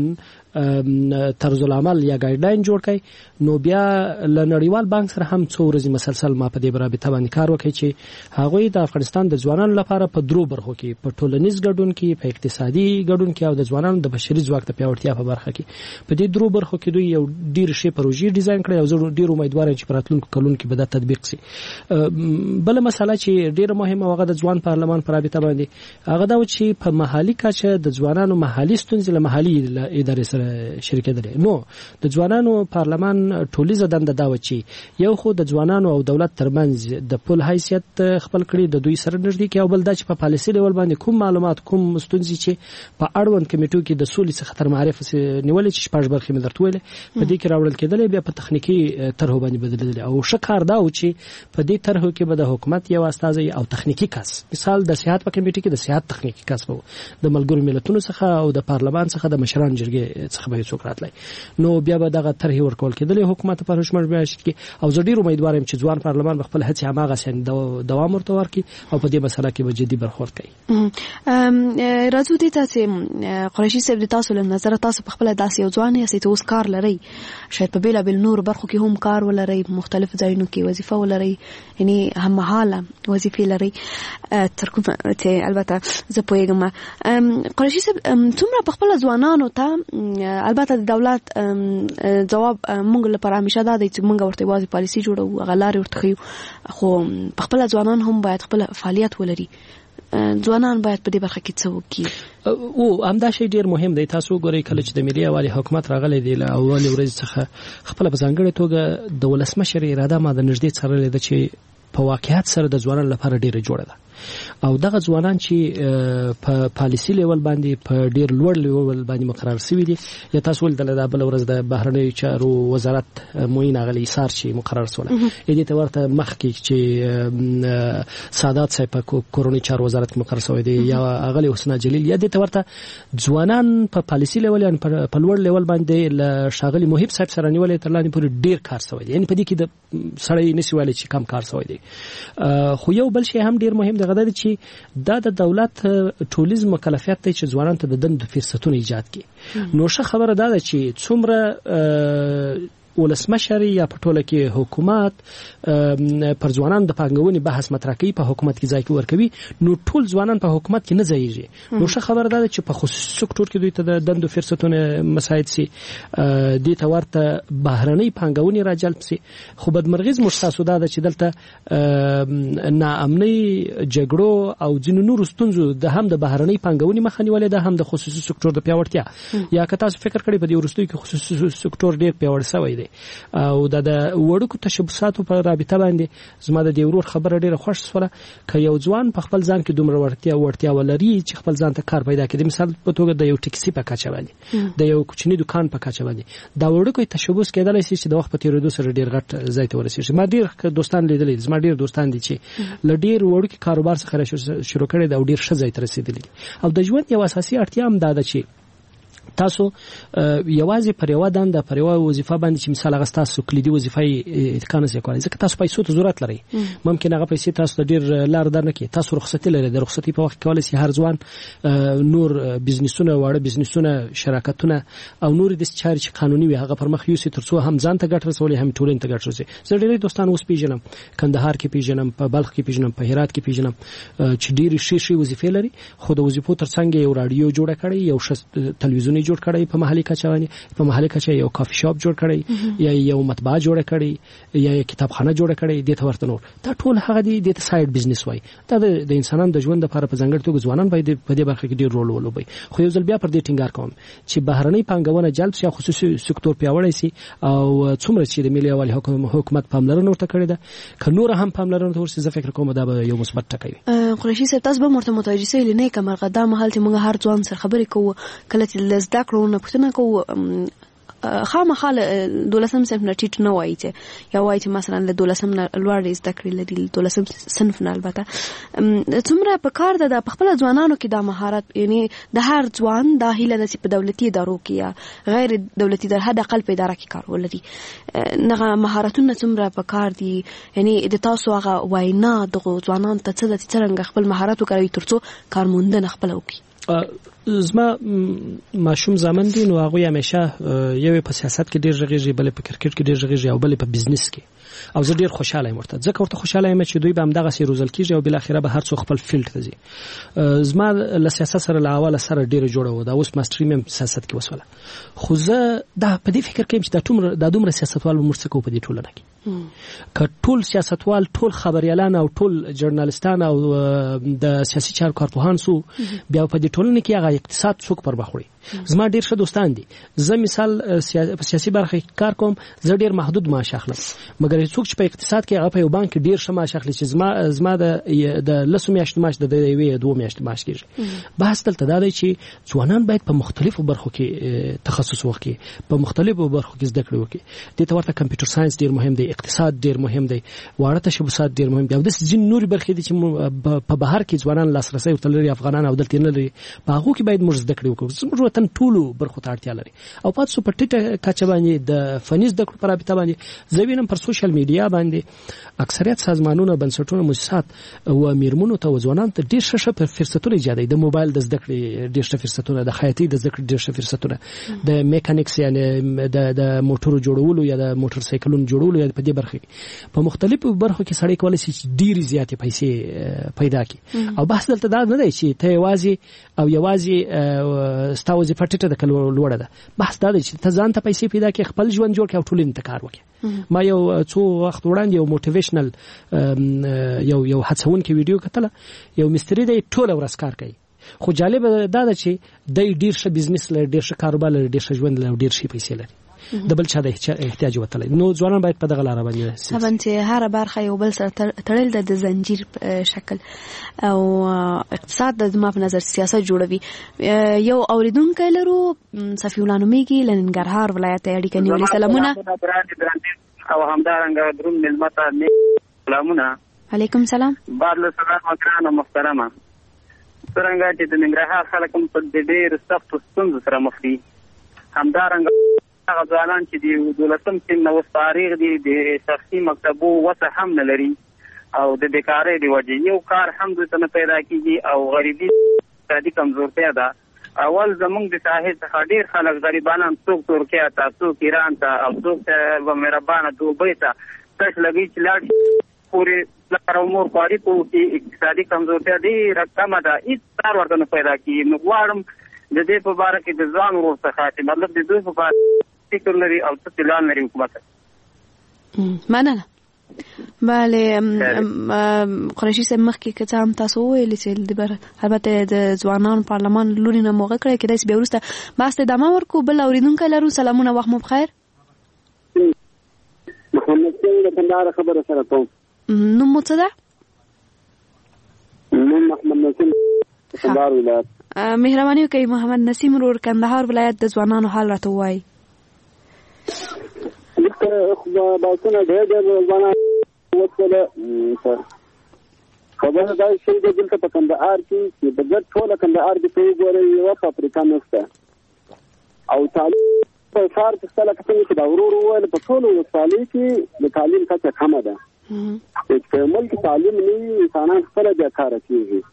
طرز العمل یا ګایډلاین جوړ کړي نو بیا له نړیوال بانک سره هم څو ورځې مسلسل ما په دې رابطه باندې کار وکړي چې هغوی د افغانستان د ځوانانو لپاره په درو برخو کې په ټولنیز ګډون کې په اقتصادي ګډون کې او د ځوانانو د بشري ځواک د پیاوړتیا په برخه کې په دې درو برخو کې دوی یو ډیر شی پروژې ډیزاین کړي او زه ډیر امیدوار یم چې په راتلونکو کلونو کې به دا تطبیق شي. بل مسله چې ډیره مهمه هغه د ځوان پارلمان په رابطه باندې هغه دا چې په محلي کچه د ځوانانو محلي ستونزې له محلي ادارې سره شرکت لري. نو د ځوانانو پارلمان ټولیزه دنده دا و چې یو خو د ځوانانو او دولت ترمنځ د پل حیثیت خپل کړي د دوی سره نږدې کې او بل دا چې په پالیسي لیول باندې کوم معلومات کوم ستونزې چې په اړوند کمیټو کې د سولې څخه تر معرف نیولې چې شپږ برخې مې درته ویلې په دې کې راوړل کېدلې بیا په تخنیکی طرحو باندې بدلېدل او شکار دا و چې په دې طرحو کې به د حکومت یو استازی او تخنیکی کس مثال د سیاحت په کمیټې کې د سیاحت تخنیکی کس وو د ملګرو ملتونو څخه او د پارلمان څخه د مشران جرګې څخه به څوک راتلی نو بیا به دغه طرح ورکول کېدلې حکومت په هوښمن میاشت کې او زه ډیر امیدوار یم چې ځوان پارلمان خپل هڅې هماغه سن دوام ورته ورکړي او په دې مسله کې به جدي برخورد کوي. راځو دې ته چې قریشي صاحب د تاسو له نظر تاسو په خپل داسې یو ځوان یاست چې اوس کار لري شاید په بیلا بیل نور برخو کې هم کار ولري مختلف ځایونو کې وظیفه ولري یعنی هممهاله وظیفې لري تر کومه چې البته زه پوهیږم قریشي صاحب څومره په خپل ځوانانو ته البته د دولت جواب موږ لپاره همیشه دا دی چې موږ ورته واځي پالیسي جوړو غلاري ورته خو خو خپل ځوانان هم باید خپل فعالیت ولري ځوانان باید په دې برخه کې څه وکړي او همدا شی ډیر مهم دی. تاسو ګورئ کله چې د ملي یووالي حکومت راغلی دی له اولې ورځې څخه خپل په ځانګړې توګه د ولسمشر اراده ما د نږدې څارلې ده چې په واقعیت سره د ځوانانو لپاره ډیره جوړه ده او دغه ځوانان چې په پالیسي لیول باندې په ډیر لوړ لیول باندې مقرر شوي دي یا تاسو ول د بل ورځ د بهرنیو چارو وزارت موین اغلی ایثار چې مقرر شول دې ته ورته مخکې چې سادات صاحب په کورونی چارو وزارت کې مقرر شوی دی یا اغلی حسنا جلیل یا دې ته ورته ځوانان په پالیسي لیول یا په لوړ لیول باندې ل شاغلی محب صاحب سره نیولې تر لاندې پورې ډیر کار شوی دی یعنی په دې کې د سړی نسی ویل چې کم کار شوی دی. خو یو بل شی هم ډیر مهم دی هغه دی چې دا د دولت ټولیز مکلفیت دی چې ځوانان ته د دندو فرصتونه ایجاد کړي. نو ښه خبره ده چې څومره ولسمشر یا په ټوله کې حکومت پر ځوانان د پانګونې بحث مطرح کوي، په حکومت کې ځای کې ورکوي، نو ټول ځوانان په حکومت کې نه ځایږي. نو ښه خبره ده چې په خصوصي سکتور کې دوی ته د دندو فرصتونه مساعد سي، دې ته ورته بهرنۍ پانګونې راجلب سي. خو بدمرغیز مشخصه ده چې دلته ناامنۍ، جګړو او ځینو نورو ستونزو د هم د بهرنۍ پانګونې مخه نیولې ده، هم د خصوصي سکتور د پیاوړتیا. یا که تاسو فکر کړئ په دې وروستیو کې خصوصي سکتور ډېر پیاوړی شوی دی او د وړوکو تشبثاتو په رابطه باندې زما د دې ورور خبره ډیره خوښ شوه. که یو ځوان په خپل ځان کې دومره ورتیا ورتیا ولري چې خپل ځان ته کار پیدا کړي، مثال په توګه د یو ټکسي په کچه باندې، د یو کوچني دکان په کچه باندې، دا وړوکو تشبث کېدلی شي چې د وخت په تیریدو سره ډیر غټ ځای ته ورسېږي. ما ډیر دوستان لیدلي، زما ډیر دوستان دي چې له ډیر وړوکي کاروبار څخه شروع کړي دا ډیر ښه ځای ته رسېدلي. او د ژوند یو اساسي اړتیا هم دا ده چې تاسو یوازې پر یو دنده پر یو وظیفه باندې چې مثال هغه تاسو کلیدي وظیفه یې اتکان نه کوي، ځکه تاسو پیسو ته ضرورت لري. ممکن هغه پیسې تاسو ته ډیر لار در نه کوي، تاسو رخصتي لري، د رخصتي په وخت کې کولای شي هر ځوان نور بزنسونه، واړه بزنسونه، شراکتونه او نور د چاري چې قانوني وي هغه پر مخ یوسي، ترڅو هم ځان ته ګټه رسولي، هم ټولنې ته ګټه رسوي. زه ډېر دوستان اوس پیژنم، کندهار کې پیژنم، په بلخ کې پیژنم، په هرات کې پیژنم چې ډېر شي شي وظیفې لري، خو د وظیفو ترڅنګ یو رادیو جوړ کړي، یو تلویزیون جوړ کړي، په محلي کچه باندې په محلي کچه یو کافي شاپ جوړ کړي، یا یو مطبعه جوړ کړي، یا کتابخانه جوړ کړي، د ته ورته نور. دا ټول هغه دي د ساید بزنس وای. دا د انسانانو د ژوند لپاره په ځانګړي توګه ځوانان باید په دې برخه کې ډیر رول ولوبي. خو یو ځل بیا پر دې ټینګار کوم چې بهرنۍ پانګونه جلب شي، خصوصي سکتور پیاوړی شي، او څومره چې د ملي عوالي حکومت پاملرنه ورته کړې ده، که نور هم پاملرنه ورته زه فکر کوم دا به یو مثبت ټکی وي. قریشي صاحب تاسو به مرته متوجه سئ لنه کمرغه دا محل چې موږ هر ځوان سره خبرې کوو، کله چې لزدا کړو نه پوښتنه کوو، خامخا دولسم صنف نه ټیټ نه وایي چې یا وایي چې مثلا له دولسم نه لوړ زده کړې لري، دولسم صنف نه. البته څومره په کار ده د خپل ځوانانو کې دا مهارت، یعنی د هر ځوان دا هیله ده چې په دولتي ادارو کې یا غیر دولتي ادارو حد اقل په اداره کې کار ولري. نغه مهارتونه څومره په کار دي، یعنی د تاسو هغه وینا د ځوانانو ته څه د څنګه خپل مهارت وکړي ترڅو کارموندنه خپل وکړي. زما ماشوم زمن دي، نو هغه همیشه یو په سیاست کې ډیر ژغېږي، بل په کرکټ کې ډیر ژغېږي، او بل په بزنس کې. او زه ډیر خوشاله یم ورته، ځکه ورته خوشاله یم چې دوی به همدغه سي روزل کیږي او بل اخره به هر څو خپل فیلډ ته ځي. زما له سیاست سره له اوله سره ډیر جوړه و، دا اوس ماستري مې سیاست کې وسوله. خو زه دا په دې فکر کوم چې دا ټول د دومره سیاستوال مرسته کوي په دې ټولنه کې. که ټول سیاستوال، ټول خبريالان او ټول ژورنالستان او د سیاسي چارو کارپوهان سو، بیا په دې ټولنه کې هغه اقتصاد څوک پر بخوري. زما ډیر ښه دوستان دي، زه مثال په سیاسي برخه کې کار کوم، زه ډیر محدود معاش اخلم، مګر څوک چې په اقتصاد کې هغه په یو بانک ډیر ښه معاش اخلي چې زما زما د د لسو میاشتو معاش د یوې دوه میاشتو معاش کیږي. بحث دلته دا دی چې ځوانان باید په مختلفو برخو کې تخصص وکړي، په مختلفو برخو کې زده کړې وکړي. د ته ورته کمپیوټر ساينس ډیر مهم دی، اقتصاد ډیر مهم دی، واړه تشبثات ډیر مهم دي، او د ځین نور برخې دي چې په بهر کې ځوانان لاسرسي ورته لري، افغانان او دلته نه لري، په هغه کې باید موږ زده کړې وکړو. زموږ وطن ټولو برخو ته اړتیا لري. او پاتې په ټیټه کچه باندې د فني زده کړو پر رابطه باندې زه وینم پر سوشل میډیا باندې اکثریت سازمانونه، بنسټونه، مؤسسات او میرمنو ته ځوانان ته ډیر ښه فرصتونه ایجادوي. د موبایل د زده کړې ډیر ښه فرصتونه، د خیاطۍ د زده کړې ډیر ښه فرصتونه، د میکانیکس یعنی د د موټرو جوړولو یا د موټر سایکلونو جوړولو یا په دې برخه په مختلفو برخو کې سړی کولای شي ډیر زیاتې پیسې پیدا کړي. او بحث دلته دا نه دی چې ته یوازې او یوازې ستاسو وظیفه ټیټه ده لوړه ده. بحث دا دی چې ته ځان ته پیسې پیدا کړې، خپل ژوند جوړ کړې او ټولنې ته کار وکړې. ما یو څو وخت وړاندې یو موټیویشنل یو یو هڅونکې ویډیو کتله، یو مستری دی ټول ورځ کار کوي، خو جالب دا ده چې د ډیر ښه بزنس لري، ډیر ښه کاروبار لري، ډیر ښه ژوند لري، ډیر ښه پیسې لري، د بل چا د احتیاج وتلی. نو ځوانان باید په دغه لار باندې سبن چې هر برخه یو بل سره تړل د زنجیر شکل او اقتصاد د ما په نظر سیاست جوړوي. یو اوریدونکو لرو صفی الله نومیږي لننګرهار ولایت اړیکه نیولې. سلامونه. او همدارنګه درون ملمته سلامونه. علیکم سلام. بعد له سلام اکرام محترمه. څنګه چې د ننګرهار خلک هم په ډېر سخت ستونزو سره مخ دي، همدارنګه هغه ځوانان چې د دولسم صنف نه اوس فارغ دي، د شخصي مکتبو وسه هم نه لري، او د بیکارۍ د وجې یو کار هم دلته نه پیدا کیږي او غریبي اقتصادي کمزورتیا ده. اول زمونږ د ساحل څخه ډېر خلک غریبانان څوک ترکیه ته څوک ایران ته او څوک مهربانه دوبۍ ته تش لګي چې لاړ پورې پلار او مور خواري په کې اقتصادي کمزورتیا ډېره کمه ده. هېڅ کار ورته نه پیدا کېږي. نو غواړم د دې په باره کې د ځوان ورور څخه چې مطلب د دوی په باره فکر لري او څه پلان لري حکومت. مننه. بله قریشي صاحب مخکې که څه هم تاسو وویلې چې د بر البته د ځوانانو پارلمان لوري نه موقع کړی کېدای شي بیا وروسته بحث ته ادامه ورکړو. بل اورېدونکی لرو. سلامونه، وخت مو بخیر. محمد سین د کندهار خبره سره کوم. نوم مو څه ده؟ نوم محمد نسیم کندهار ولایت. مهرباني وکړئ محمد نسیم ورور کندهار ولایت د ځوانانو حال راته ووایي. باسونه ډېر ډېر ځوانان وڅله خبره دا شي چې دلته په کندهار کې چې د ګډ ټوله کندهار کې په وګورئ یوه فابریکه نشته او تعلیم په ښار کې څه لکه څنګه چې دا ورور وویل په ټولو ولسوالۍ کې د تعلیم کچه کمه ده. چې په ملک تعلیم نه وي انسانان خپله بیکاره کېږي.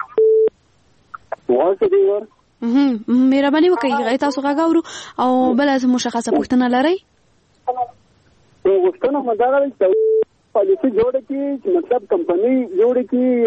واسه دی ور مهرباني وکړئ تاسو غږ اورو او بله مشخصه پوښتنه لرئ؟ غوښتنه مو دا ده چې پالیسي جوړه کړي چې مطلب کمپنۍ جوړه کړي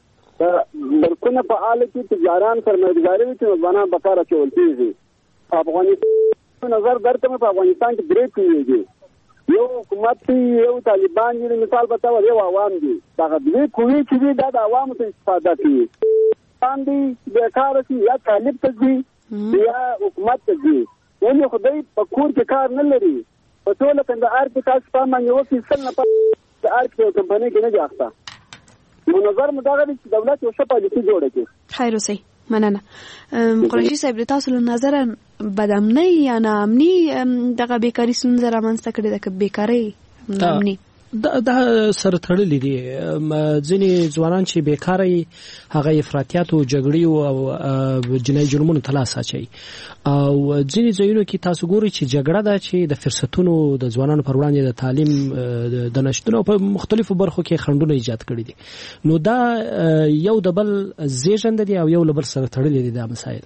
یا بلکونه فعال کړي تجاران سرمایه‌ګزاري وکړي چې ځوانان په کار اچول کېږي. په افغانستان نظر درته په افغانستان کې درې کوي، یو حکومت یو طالبان دي مثال بتاو یو عوام دي. دا دوی کوي چې دا د عوامو ته استفاده کوي. باندې بیکاره شي یا طالب ته ځي یا حکومت ته ځي. ولې خدای په کور کې کار نه لري. په ټوله کندهار کې تاسو په باندې وکړي سل نه په ار کې یو کمپنۍ کې نه جاخته. نو نظر مو دا دی چې دولت یو ښه پالیسي جوړه کړي. خیر اوسئ. مننه. قریشي صاحب د تاسو له نظره بدامنۍ یا ناامني دغه بیکاري ستونزه رامنځته کړې ده که بیکارۍ ناامني؟ دا سره تړلې دي. ځینې ځوانان چې بیکاره هغه افراطیات او جګړې او جنایي جرمونو ته لاس اچوي او ځینې ځایونو کې تاسو ګورئ چې جګړه ده چې د فرصتونو د ځوانانو پر وړاندې د تعلیم د نشتون په مختلفو برخو کې خنډونه ایجاد کړي دي. نو دا یو د بل زیږنده دي او یو له بل سره تړلې دي دا مسایل.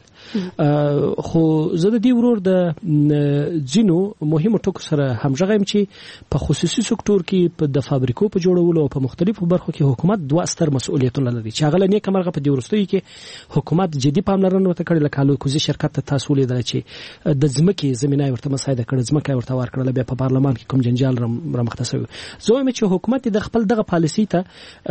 خو زه د دې ورور د ځینو مهمو ټکو سره همغږی یم چې په خصوصي سکتور کې د فابریکو په جوړولو او په مختلفو برخو کې حکومت دوه ستر مسؤلیتونه لري چې هغه له نیکه مرغه په دې وروستیو کې حکومت جدي پاملرنه ورته کړې. لکه الوکوزي شرکت ته تاسو لیدل چې د ځمکې زمینه ورته مساعده کړې، ځمکه ورته ورکړله، بیا په پارلمان کې کوم جنجال رامخته شوی. زه وایم چې حکومت د خپل دغه پالیسي ته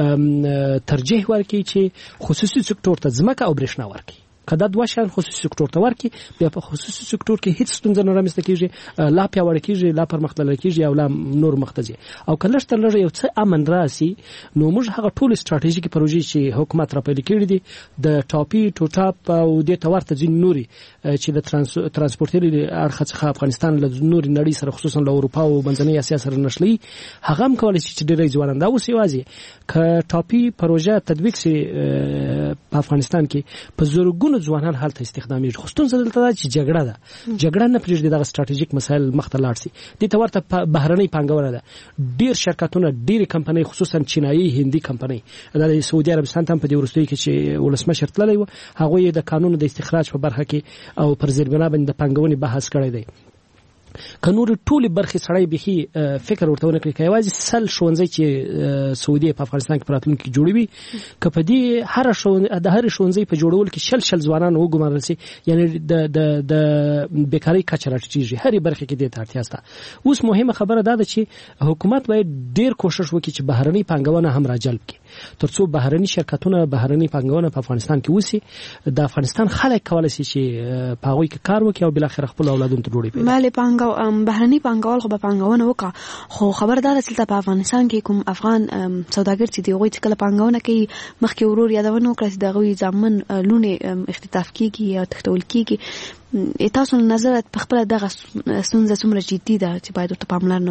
ترجیح ورکړي چې خصوصي سکتور ته ځمکه او برېښنا ورکړي. کدا دوه شان خصوصي سکتور ته ورکړي بیا په خصوصي سکتور کې هیڅ ستونزه نه رامنځته کیږي، لا پیاوړی کیږي، لا پرمختللی کیږي او لا نور مختزي او کله چې لږ یو څه امن راسي نو موږ هغه ټول ستراتیژیکي پروژې چې حکومت را پیل کړې دي د ټاپي ټو ټاپ او د تورته ځین نوري چې د ترانسپورتي اړخ څخه افغانستان له نوري نړۍ سره خصوصا له اروپا او منځنۍ اسیا سره نشلي هغه هم کولای شي چې ډېری ځوانان دا اوس یوازې ک ټاپي پروژه تطبیق سي په افغانستان کې په زورګونو ځوانان حالت استخدامي خصوصا دلته چې جګړه ده جګړه نه پرېږدي دغه ستراتیژیک مسایل مخته لاړ شي. د تورته بهرنۍ پانګونه ده، ډیر شرکتونه ډیر کمپنۍ خصوصا چینایي هندي کمپنۍ د سعودي عربستان ته په دې ورستوي کې چې ولسمشر تللی و هغه د قانون د استخراج په برخه کې او پر زیربنا باندې د پانګونې بحث کړی دی. کنور ټول برخه سړی به فکر ورته ونکړي چې یوازې سل شونځي چې سعودي په افغانستان کې پراتلونکي جوړوي کپه دي هر شون د هر شونځي په جوړول کې شل شل ځوانان وګمارل سي یعنی د د د بیکاری کچره چیږي هر برخه کې د اړتیا سته. اوس مهمه خبره ده چې حکومت باید ډیر کوشش وکړي چې بهرنۍ پانګونه هم راجلب کړي ترڅو بهرنۍ شرکتونه بهرنۍ پانګونه په افغانستان کې وسی د افغانستان خلک کولای شي چې په هغه کې کار وکړي او بل اخر خپل اولادونو ته جوړي. بله پانګ بهرنۍ پانګوال خو به پانګونه وکړه خو خبردار چې په افغانستان کې کوم افغان سوداګر چې دی غوي چې کله پانګونه کوي مخکې ورور یادونه وکړه چې دغه ځامن لونه اختطاف کیږي یا تختول کیږي. تاسو نظر په خپل دغه ستونزه څومره جدي ده چې باید ورته پاملرنه وشي؟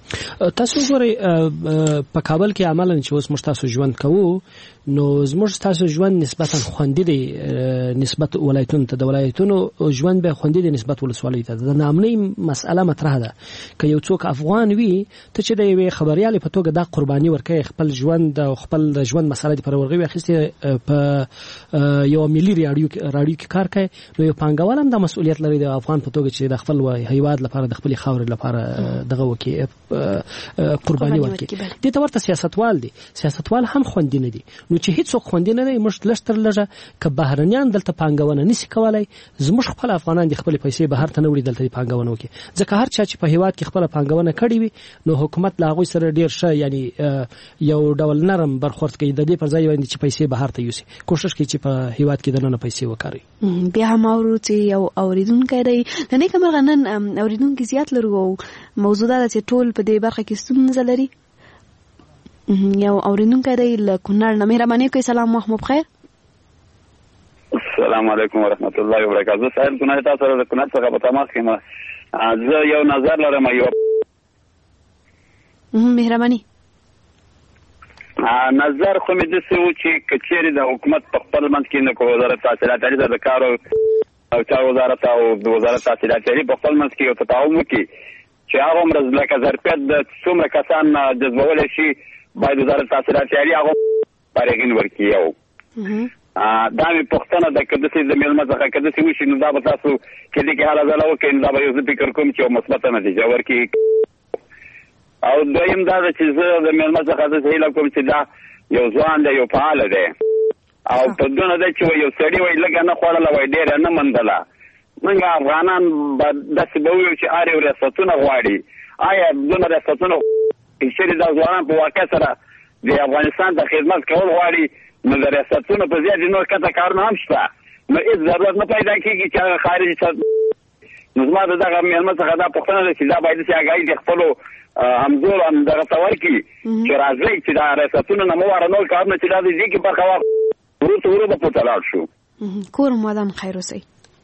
تاسو ګورئ په کابل کې عملاً چې اوس موږ تاسو ژوند کوو نو زموږ تاسو ژوند نسبتاً خوندي دی نسبت ولایتونو ته د ولایتونو ژوند به خوندي دی نسبت ولسوالۍ ته د نامنۍ مسأله مطرح ده که یو څوک افغان وي ته چې د یوې خبریالې په توګه دا قرباني ورکوي خپل ژوند او خپل د ژوند مسله دې پر ورغوي اخیستې په یو ملي راډیو کې کار کوي نو یو پانګوال هم دا مسؤلیت لري د افغان په توګه چې د خپل هیواد لپاره د خپل خاورې لپاره دغه وکړي قرباني ورکړي دې ته ورته سیاستوال دي سیاستوال هم خوندي نه دي نو چې هیڅ خوندي نه دی موږ لشتر لږه که بهرنیان دلته پانګونه نشي کولای زموږ خپل افغانان د خپل پیسې بهر ته نه وړي دلته پانګونه وکړي ځکه هر چا چې په هیواد کې خپل پانګونه کړې وي نو حکومت لا هغوی سره ډیر ښه یعنی یو ډول نرم برخورد کوي د دې پر ځای باندې چې پیسې بهر ته یوسي کوشش کوي چې په هیواد کې دننه پیسې وکړي بیا هم اورو چې یو اوریدونکو دی د نه کومه غنن اوریدونکو زیات لرو موضوع دا چې ټول په دې برخه کې ستونزه لري یو اوریدونکو دی له کونړ نه مهرباني کوي سلام وخت مو بخیر السلام علیکم ورحمت الله وبرکاته سهیل کونړ تاسو سره د کونړ څخه په تماس کې زه یو نظر لرم یو مهرباني نظر خو مې داسې و چې کچېرې د حکومت په خپل منځ کې نه کو وزارت تحصیلات لري د کار او چا وزارت او د وزارت تحصیلات لري په خپل منځ کې یو تفاهم وکړي چې هغه عمر لکه ظرفیت د څومره کسان جذبولی شي باید وزارت تحصیلات لري هغه فارغین ورکړي یو دا مې پوښتنه ده که داسې د میلمه څخه که داسې وشي نو دا به تاسو کې دې کې هله ځله وکړئ نو دا به یو زه فکر کوم چې یو مثبته نتیجه ورکړي او دویم دا ده چې زه د میلمه څخه داسې هیله کوم چې دا یو ځوان دی یو فعاله دی او په دونه ده چې یو سړي وایي لږه نه خوړله وایي ډېره نه منډله موږ افغانان به داسې به ویو چې هر یو ریاستونه غواړي آیا دونه ریاستونه چېرې دا ځوانان په واقع سره د افغانستان د خدمت کول غواړي نو د ریاستونو په زیاتې نور کته کارونه هم شته نو هېڅ ضرورت نه پیدا کېږي چې هغه خارجي نو زما د دغه میلمه څخه دا پوښتنه ده چې دا باید داسې اګاهي د خپلو همزور هم دغه ته ورکړي چې راځئ چې دا ریاستونه نه مو واره نور کارونه چې دا د دې کې برخه واخلو وروسته ورو به پورته لاړ شو کور مو ودان خیر اوسئ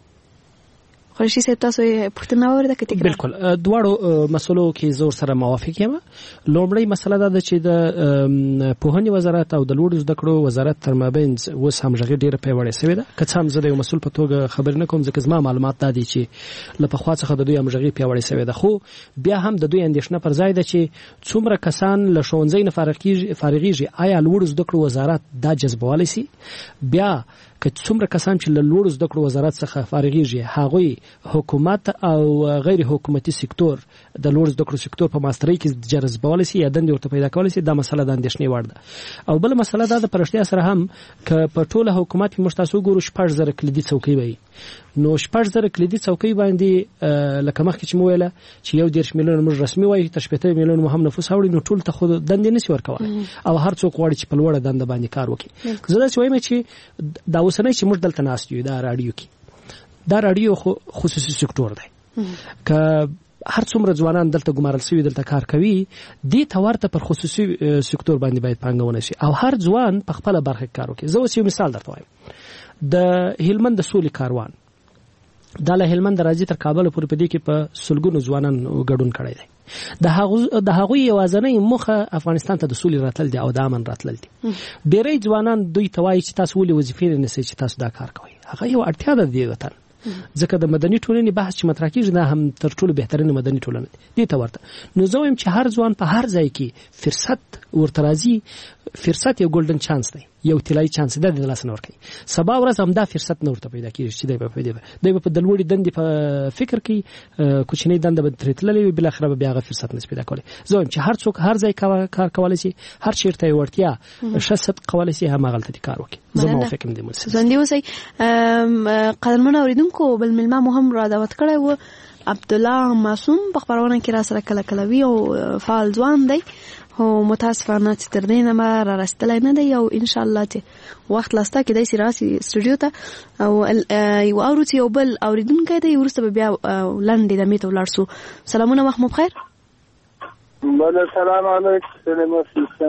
خورشي صاحب تاسو پوښتنه اورېده که تکرار بالکل دواړو مسلو کې زه ورسره موافق یم لومړی مسله دا ده چې د پوهنې وزارت او د لوړو زده کړو وزارت تر مابین اوس همغږي ډېره پیاوړې سوې ده که څه هم زه د یو مسؤل په توګه خبرې نه کوم ځکه زما معلومات دا دي چې له پخوا څخه د دوی همغږي پیاوړې سوې ده خو بیا هم د دوی اندېښنه پر ځای ده چې څومره کسان له ښوونځي نه فارغېږي آیا لوړو زده کړو وزارت دا جذبولی سي بیا که څومره کسان چې له لوړو زده کړو وزارت څخه فارغېږي هغوی حکومت او غیر حکومتي سکتور د لوړو زده کړو سکتور په ماسترۍ کې جذبولی سي یا دندې ورته پیدا کولی سي دا مسله د اندېښنې وړ ده او بله مسله دا ده په رښتیا سره هم که په ټوله حکومت کې موږ تاسو وګورو شپږ زره کلیدي څوکۍ به وي نو شپږ زره کلیدي څوکۍ باندې لکه مخکې چې مو ویله چې یو دېرش میلیونه موږ رسمي وایو تر شپېته میلیونه مو هم نفوس اوړي نو ټول ته خو دندې نشي ورکولی او هر څوک غواړي چې په لوړه دنده باندې کار وکړي زه داسې وایم چې دا اوسنی چې موږ دلته ناست یو دا راډیو کې دا راډیو خو خصوصي سکتور دی که هر څومره ځوانان دلته ګمارل شوي دلته کار کوي دې ته ورته پر خصوصي سکتور باندې باید پانګونه شي او هر ځوان په خپله برخه کې کار وکړي زه اوس یو مثال درته وایم د هلمند د سولې کاروان دا له هلمند راځي تر کابل پورې په دې کې په سلګونو ځوانان ګډون کړی دی د هغو د هغوی یوازینۍ موخه افغانستان ته د سولې راتلل دي او د امن راتلل دي ډېری ځوانان دوی ته وایي چې تاسو ولې وظیفې نه نیسئ چې تاسو دا کار کوئ هغه یو اړتیا ده د دې وطن ځکه د مدني ټولنې بحث چې مطرح کېږي دا هم تر ټولو بهترینه مدني ټولنه ده دې ته ورته نو زه وایم چې هر ځوان په هر ځای کې فرصت ورته راځي فرصت یو ګولډن چانس دی یو طلایي چانس دی د لاسه نه ورکوي سبا ورځ هم دا فرصت نه ورته پیدا کېږي چې دی به په دې دی به په د لوړې دندې په فکر کوي کوچنۍ دنده به ترې تللې وي بالاخره به بیا هغه فرصت نشي پیدا کولی زه وایم چې هر څوک هر ځای کار کولی شي هر چېرته یې وړتیا ښه صدق کولی شي هماغلته دې کار وکړي زه موافق یم دې موضوع ژوندي اوسئ قدرمنو اورېدونکو بل میلمه مو هم را دعوت کړی و عبدالله معصوم په خپرونه کې را سره کله کله وي او فعال ځوان دی خو متاسفانه چې تر دې نه را رسېدلی نه دی او انشاءالله چې وخت لاسته کېدای شي راسي سټوډیو ته او یو اورو چې یو بل اورېدونکی دی وروسته به بیا لنډې دمې ته ولاړ شو سلامونه وخت مو بخیر بله سلام علیکم سلام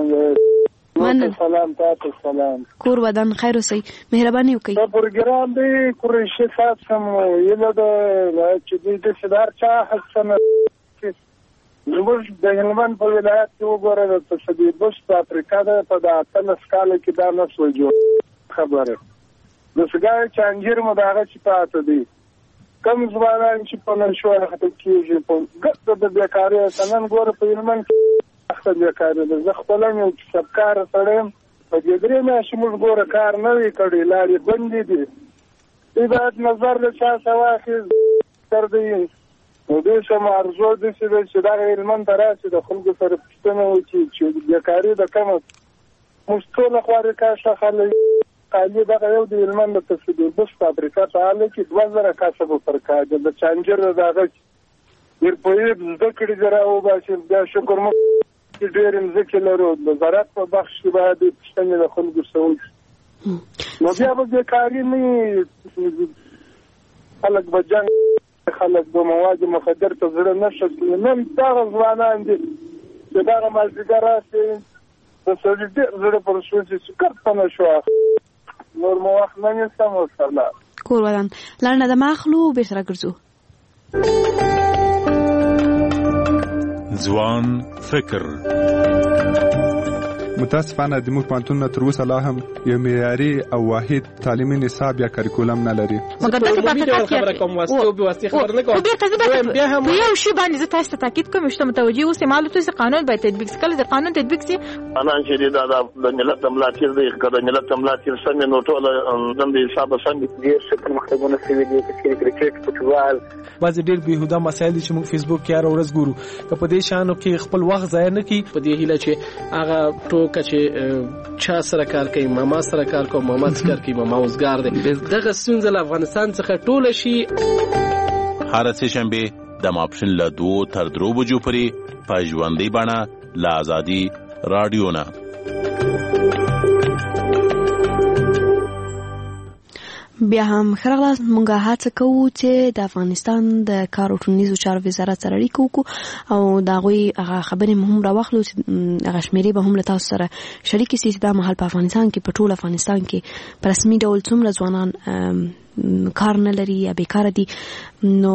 څنګه سلام تاسو سلام کور ودان خیر اوسئ مهرباني وکړئ دا پروګرام دی قریشي صاحب سم یله د چې دې د صدر چا حسن زموږ د هلمند په ولایت کې وګوره د تصدیق بوس په افریقا ده په د اتلس کاله کې دا نسل جوړ خبره د سګای چانجیر مو داغه چې پاتې دي کم ځوانان چې په نشو راځي کېږي په ګټه د بیکارۍ سنن ګوره په هلمند کې اخته بیکارۍ ده زه خپل یو سبکار سره په دې درې میاشتې موږ ګوره کار نه وی کړی لارې بندې دي دې باید نظر له چا سواخې تر دې نو دې سم ارزو دې چې دا هلمند ته راشي د خلکو سره پوښتنه وکړي چې بیکاري د کومه مستوله خوارې کاشه خلک خالي دغه یو د هلمند د تصدیق بوس په افریقا په حال کې دوه زره کسب پر کار د چانجر دغه ډېر په یوه زده کړې زره او باسي دا شکر مو ډېر مځکې لرو د زراعت په بخش کې باید پوښتنې د خلکو سره نو بیا به بیکاري نه خلک به جنګ خلک د مواد مخدر ته زړه نشي نن دا ځوانان دي چې دا مالګر راسي د سړي ډېر زړه پر شوځي چې کړه نه شو نور مو وخت نه سم وسله کور ودان لرنه د مخلو به سره ګرځو ځوان فکر متاسفانه د موږ پانتون تر اوسه لا هم یو معیاري او واحد تعلیمي نصاب یا کریکولم نه لري مګر دغه په خبره کوم واسطه به واسطه خبر نه کوم بیا هم یو شی باندې زه تاسو ته تاکید کوم چې متوجي اوسئ معلومات چې قانون باید تطبیق کړي د قانون تطبیق سي انا چې دا د ملت ملاتیر دی کله ملت ملاتیر سم نو ټول د حساب سم دي چې مختبونه سوي دي چې کرکټ فوتبال بعض ډېر بهوده مسایل چې موږ فیسبوک کې هر ورځ ګورو که په دې شانو کې خپل وخت ضایع نه کړي په دې هیله چې هغه ټوکه چې چا سره کار کوي ماما سره کار کوي ماما سره کار کوي ماما اوسګار دی دغه ستونزه له افغانستان څخه ټوله شي هر سه شنبه د ماپښین له دوه تر درو بجو پورې په ژوندۍ بڼه له ازادي رادیو نه بیا هم خرغلاس مونږه هڅه کوو چې د افغانستان د کار او ټولنیزو چارو وزارت سره اړیکه وکړو او دا غوي هغه خبرې مهم راوخلو چې هغه شمیرې به هم له تاسو سره شریک شي چې دا مهال په افغانستان کې په ټول افغانستان کې په رسمي ډول څومره ځوانان کار نه لري یا بیکار دي نو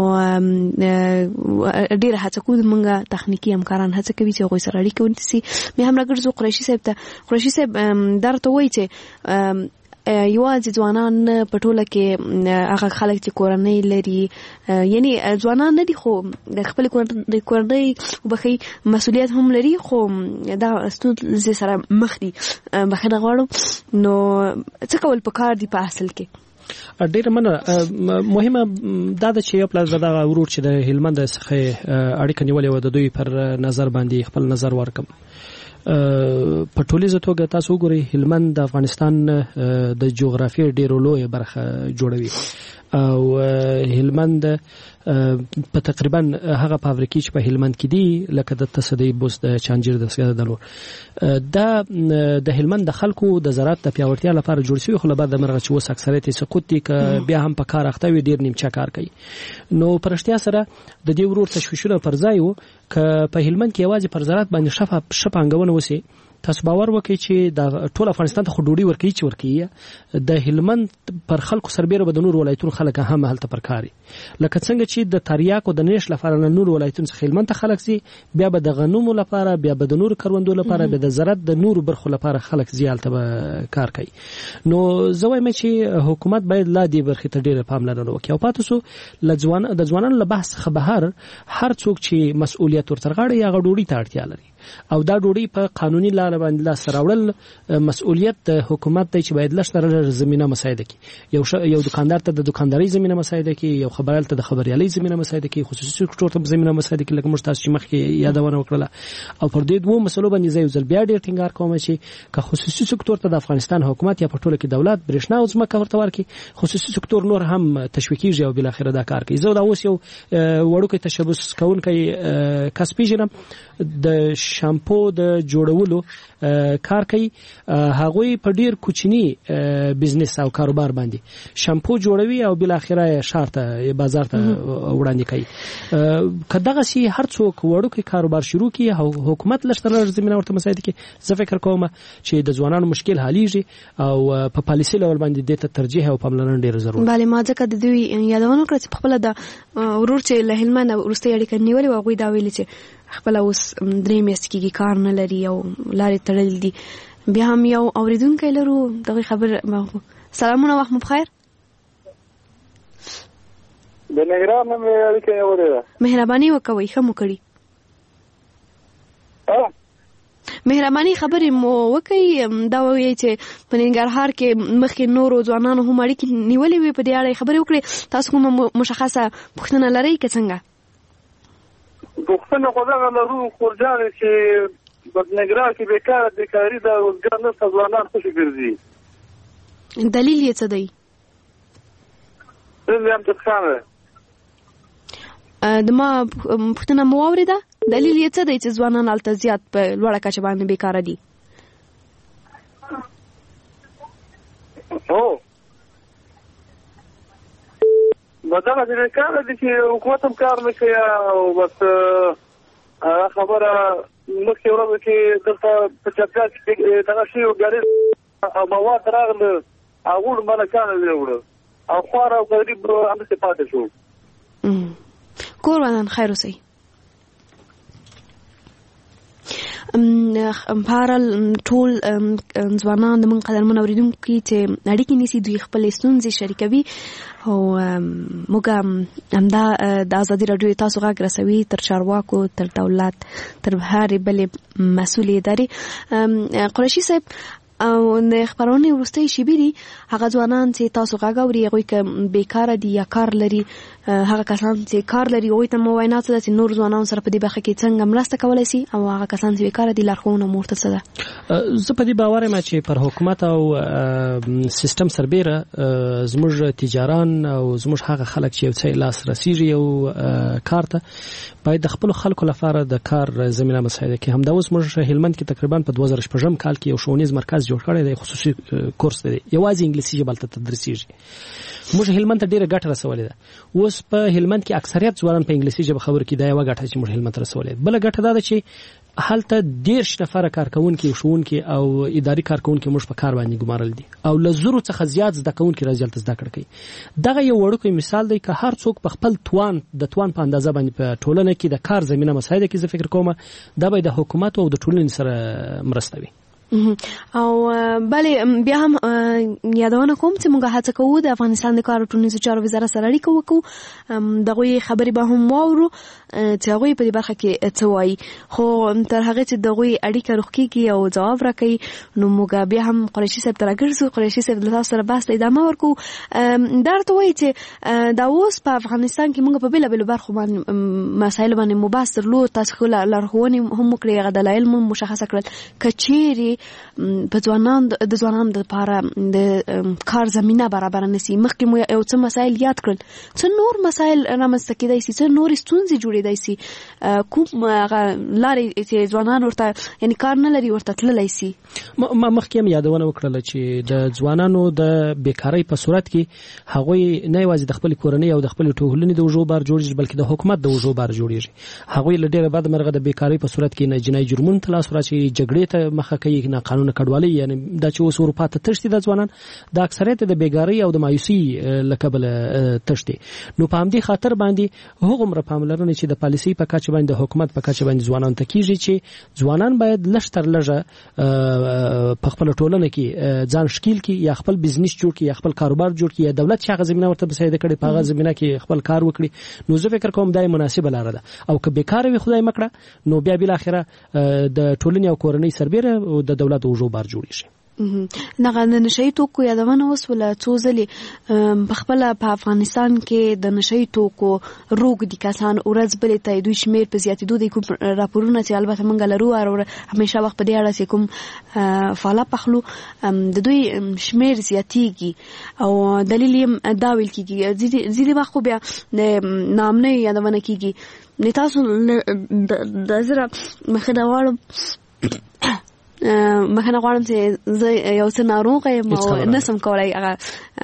ډیره هڅه کوو مونږه تخنیکی همکاران هڅه کوي چې هغه سره اړیکه ونیسي مې هم راګرځو قریشي صاحب ته قریشي صاحب درته وایي چې یوازې ځوانان په ټوله کې هغه خلک چې کورنۍ لري یعنی ځوانان نه دي خو د خپل کورنۍ وبخي مسؤلیت هم لري خو دا ستونزې سره مخ دي بخنه غواړم نو څه کول پکار دي په اصل کې ډیره مننه مهمه دا د چې یو پلاس دغه ورور چې د هلمند څخه اړیکه نیولې و د دوی پر نظر باندې خپل نظر ورکم په ټولیزه توګه تاسو وګورئ هلمند د افغانستان د جغرافیې ډیرو لوی برخه جوړوي او هلمند په تقریبا هغه فابریکې چې په هلمند کې دي لکه د تصدیق بوس د چانجیر د سیاده دلو دا د هلمند د خلکو د زراعت د پیاوړتیا لپاره جوړ شوی خو بعد د مرغه چې وس اکثریت سقوط دي ک بیا هم په کار اخته وي ډیر نیمچا کار کوي نو پرشتیا سره د دې ورور تشویشونه پر ځای وو ک په هلمند کې یوازې پر زراعت باندې شفه شپانګونه وسی تاسو باور وکړئ چې د ټول افغانستان ته خډوډي ورکړي چې ورکړي د هلمند پر خلکو سربېره به د نور ولایتونو خلک هم هلته پر کاري لکه څنګه چې د تریاک او د نېش لپاره نه نور ولایتونو څخه هلمند ته خلک سي بیا به د غنومو لپاره بیا به د نور کروندو لپاره به د زراعت د نور برخو لپاره خلک زیالته به کار کوي نو زه وایم چې حکومت باید لا دې برخې ته ډېر پاملرنه وکړي او پاتې سو لځوان د ځوانانو له بحث څخه بهر هر څوک چې مسؤلیت ورترغاړي یا غډوډي ته اړتیا لري او دا ډوډۍ په قانوني لار باندې لاس راوړل مسؤلیت د حکومت دی چې باید لښتره زمينه مساعده کړي یو یو دکاندار ته د دکانداري زمينه مساعده کړي یو خبرال ته د خبريالي زمينه مساعده کړي خصوصي سکتور ته زمينه مساعده کړي لکه مشتاس چې مخکې یادونه وکړه او پر دې دوه مسلو باندې زې ځل بیا ډېر ټینګار کوم چې که خصوصي سکتور ته د افغانستان حکومت یا په ټوله کې دولت برښنا او ځمکه ورته ورکړي خصوصي سکتور نور هم تشویقیږي او بل اخر دا کار کوي زه دا اوس یو وړوکی تشبث کوونکی کس پیژنم د شامپو د جوړولو کار کوي هغوی په ډیر کوچنی بزنس او کاروبار باندې شامپو جوړوي او بل اخره شارته بازار ته وړاندې کوي کداغه سي هر څوک وړوکی کاروبار شروع کړي حکومت لښتره زمينه ورته مساعده کوي زه فکر کوم چې د ځوانانو مشکل حلیږي او په پالیسي لول باندې د ته ترجیح او پاملرنه ډیره ضروري bale ما ځکه د دوی یادونه کړې چې خپل د ورور چې له هلمند ورسته اړیکه نیولې او غوي دا ویلي چې خپل اوس درې میاشتې کېږي کار نه لري او لارې تړلې دي. بیا هم یو اورېدونکی لرو دغه خبر. سلامونه، وخت مو بخیر. د نګران نه مې اړیکه نیولې ده. مهرباني وکوئ، ښه مو کړي. مهرباني خبرې مو وکړئ. دا وایي چې په ننګرهار کې مخکې نورو ځوانانو هم اړیکې نیولې وي، په دې اړه خبرې وکړي. تاسو کومه مشخصه پوښتنه لرئ که څنګه؟ پوښتنه خو دغه لرو خورجانې چې په ننګرهار کې بیکاره بیکاري ده، روزګار نشته، ځوانان خوشې ګرځي. دلیل یې څه دی؟ دلیل یې هم تقسام دی. د ما پوښتنه مو واورېده؟ دلیل یې څه دی چې ځوانان هلته زیات په لوړه کچه باندې بیکاره دي؟ هو نو دغه چې بیکاره دي چې حکومت هم کار نه کوي او بس هغه خبره مخکې ورځو کې دلته په چاپیریال کې دغه شی وګړي او مواد راغله هغوی ملکانه یې وړه او خوار او غریب همداسې پاتې شو. کور ودان خیر اوسئ. بهرحال ټول ځوانان د من قدرمن اورېدونکي چې اړیکې نیسي دوی خپلې ستونزې شریکوي او موږ همدا د ازادي راډیو تاسو غږ رسوي تر چارواکو، تر دولت، تر هرې بلې مسؤلې ادارې. قریشي صاحب، او د خبرونې وروستۍ شیبې دي هغه ځوانان چې تاسو غږ اوري هغوی که بیکاره دي یا کار لري، هغه کسان چې کار لري هغوی ته مو وینا څه ده چې نور ځوانانو سره په دې برخه کې څنګه مرسته کولی شي، او هغه کسان چې بیکاره دي لارښوونه مو ورته څه ده؟ زه په دې باور یم چې پر حکومت او سیستم سربیره زموږ تجاران او زموږ هغه خلک چې یو څه لاس رسیږي یو کار ته باید د خپلو خلکو لپاره د کار زمینه مساعده کړي. همدا اوس موږ هلمند کې تقریبا په دوه زره شپږم کال کې یو ښوونیز مرکز جوړ کړی دی، خصوصي کورس دی، یوازې انګلیسي ژبه هلته تدریسیږي. موږ هلمند ته ډېره ګټه رسولې ده. اوس په هلمند کې اکثریت ځوانان په انګلیسي ژبه خبرې کوي، دا یوه ګټه چې موږ هلمند ته رسولې ده. بله ګټه دا ده چې هلته دېرش نفره کارکوونکي، ښوونکي او اداري کارکوونکي موږ په کار باندې ګمارل دي او له زرو څخه زیات زده کوونکي راځي هلته زده کړه کوي. دغه یو وړوکی مثال دی که هر څوک په خپل توان د توان په اندازه باندې په ټولنه کې د کار زمینه مساعده کړي، زه فکر کوم دا به د حکومت او د ټولنې سره مرسته وي. او بلې بیا هم یادونه کوم چې موږ هڅه کوو د افغانستان د کار او ټولنیزو چارو وزارت سره اړیکه وکړو، دغوی خبرې به هم واورو چې هغوی په دې برخه کې څه وایي. خو تر هغې چې دغوی اړیکه روغ کېږي او ځواب راکوي نو موږ بیا هم قریشي صاحب ته راګرځو. قریشي صاحب له تاسو سره بحث ته ادامه ورکوو. دا راته وایي چې دا اوس په افغانستان کې موږ په بېلابېلو برخو باندې مسایلو باندې مو بحث درلود، تاسو ښه لارښوونې هم وکړې، هغه دلایل مو مشخصه کړل. که چیرې په ځوانان د ځوانانو لپاره د کار زمینه برابر نشي، مخکې مو یو څه مسایل یاد کړل، څه نور مسایل رامنځته کېدای شي، څه نورې ستونزې جوړېدای شي، کوم هغه لارې چې ځوانان ورته یعنې کار نه لري ورته تللی شي؟ ما مخکې هم یادونه وکړله چې د ځوانانو د بیکارۍ په صورت کې هغوی نه یوازې د خپلې کورنۍ او د خپلې ټولنې د اوږو بار جوړېږي بلکې د حکومت د اوږو بار جوړېږي. هغوی له ډېره بده مرغه د بیکارۍ په صورت کې نه جنایي جرمونو ته لاس وراچوي، جګړې ته مخه کوي، نه قانون کډوالۍ، یعنی دا چې اوس اروپا ته تښتي د ځوانان د اکثریت د بیګارۍ او د مایوسۍ له کبله تښتي. نو په همدې خاطر باندې هغومره پاملرنه چې د پالیسۍ په کچه باندې د حکومت په کچه باندې ځوانانو ته کېږي چې ځوانان باید لږ تر لږه په خپله ټولنه کې ځان ښکیل کړي یا خپل بزنس جوړ کړي یا خپل کاروبار جوړ کړي یا دولت چې هغه زمینه ورته مساعده کړي په هغه زمینه کې خپل کار وکړي. نو زه فکر کوم دا مناسبه لاره ده. او که بیکاره وي خدای مکړه نو بیا بالاخره د ټولنې او کورنۍ سربیره او د دولت اوږو بار جوړېږي. دغه د نشهیي توکو یادونه وسوله څو ځلې. په خپله په افغانستان کې د نشهیي توکو روږدي کسان ورځ بلې ته دوی شمېر په زیاتېدو دی. کوم راپورونه چې البته موږ لرو هر همیشه وخت په دې اړه چې کوم فعاله پخلو د دوی شمېر زیاتېږي او دلیل یې دا ویل کېږي. ځینې وخت خو بیا د نامنۍ یادونه کېږي. تاسو د زه مخې ته غواړم مخنه غواړم چې زه یو څه ناروغه یم او نسم کولای هغه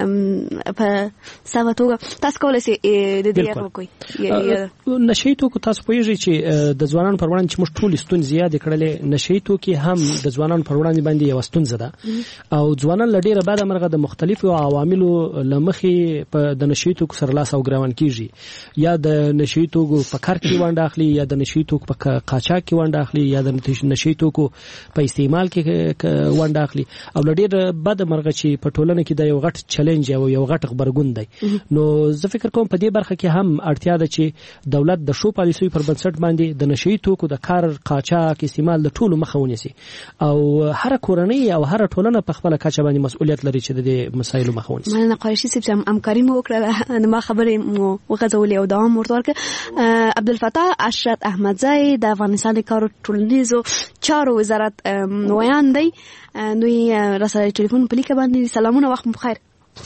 په سمه توګه تاسو کولای شئ د دې هغه کوي نشي توکو تاسو پوهیږئ چې د ځوانانو پر وړاندې چې موږ ټول ستونزې زیاتې کړلې نشي توکي هم د ځوانانو پر وړاندې باندې یو ستونزه ده او ځوانان له ډیره بعد مرغه د مختلفو عواملو لمخې په د نشي توکو سره لاس او ګران کیږي یا د نشي توکو په کار کې ونډه اخلي یا د نشي توکو په قاچاق کې ونډه اخلي یا د نشي توکو په استعمال کې ونډه اخلي او له ډیره بعد مرغه چې په ټولنه کې د یو غټ چیلنج او یو غټ خبرګون دی نو زه فکر کوم په دې برخه کې هم اړتیا ده چې دولت د شو پالیسي پر بنسټ باندې د نشي توکو د کار قاچاق استعمال د ټولو مخه ونیسي او هر کورنۍ او هر ټولنه په خپل کچه باندې مسؤلیت لري چې د دې مسایلو مخه ونیسي. مننه قریشي صاحب همکاري مو وکړه نو ما خبرې مو وغځولې او دوام ورته ورکړ. عبدالفتاح اشرت احمدزی د افغانستان د کارو ټولنیزو چارو وزارت ویان دی نو راسره ټلیفون په لیکه باندې سلامونه وخت بخیر.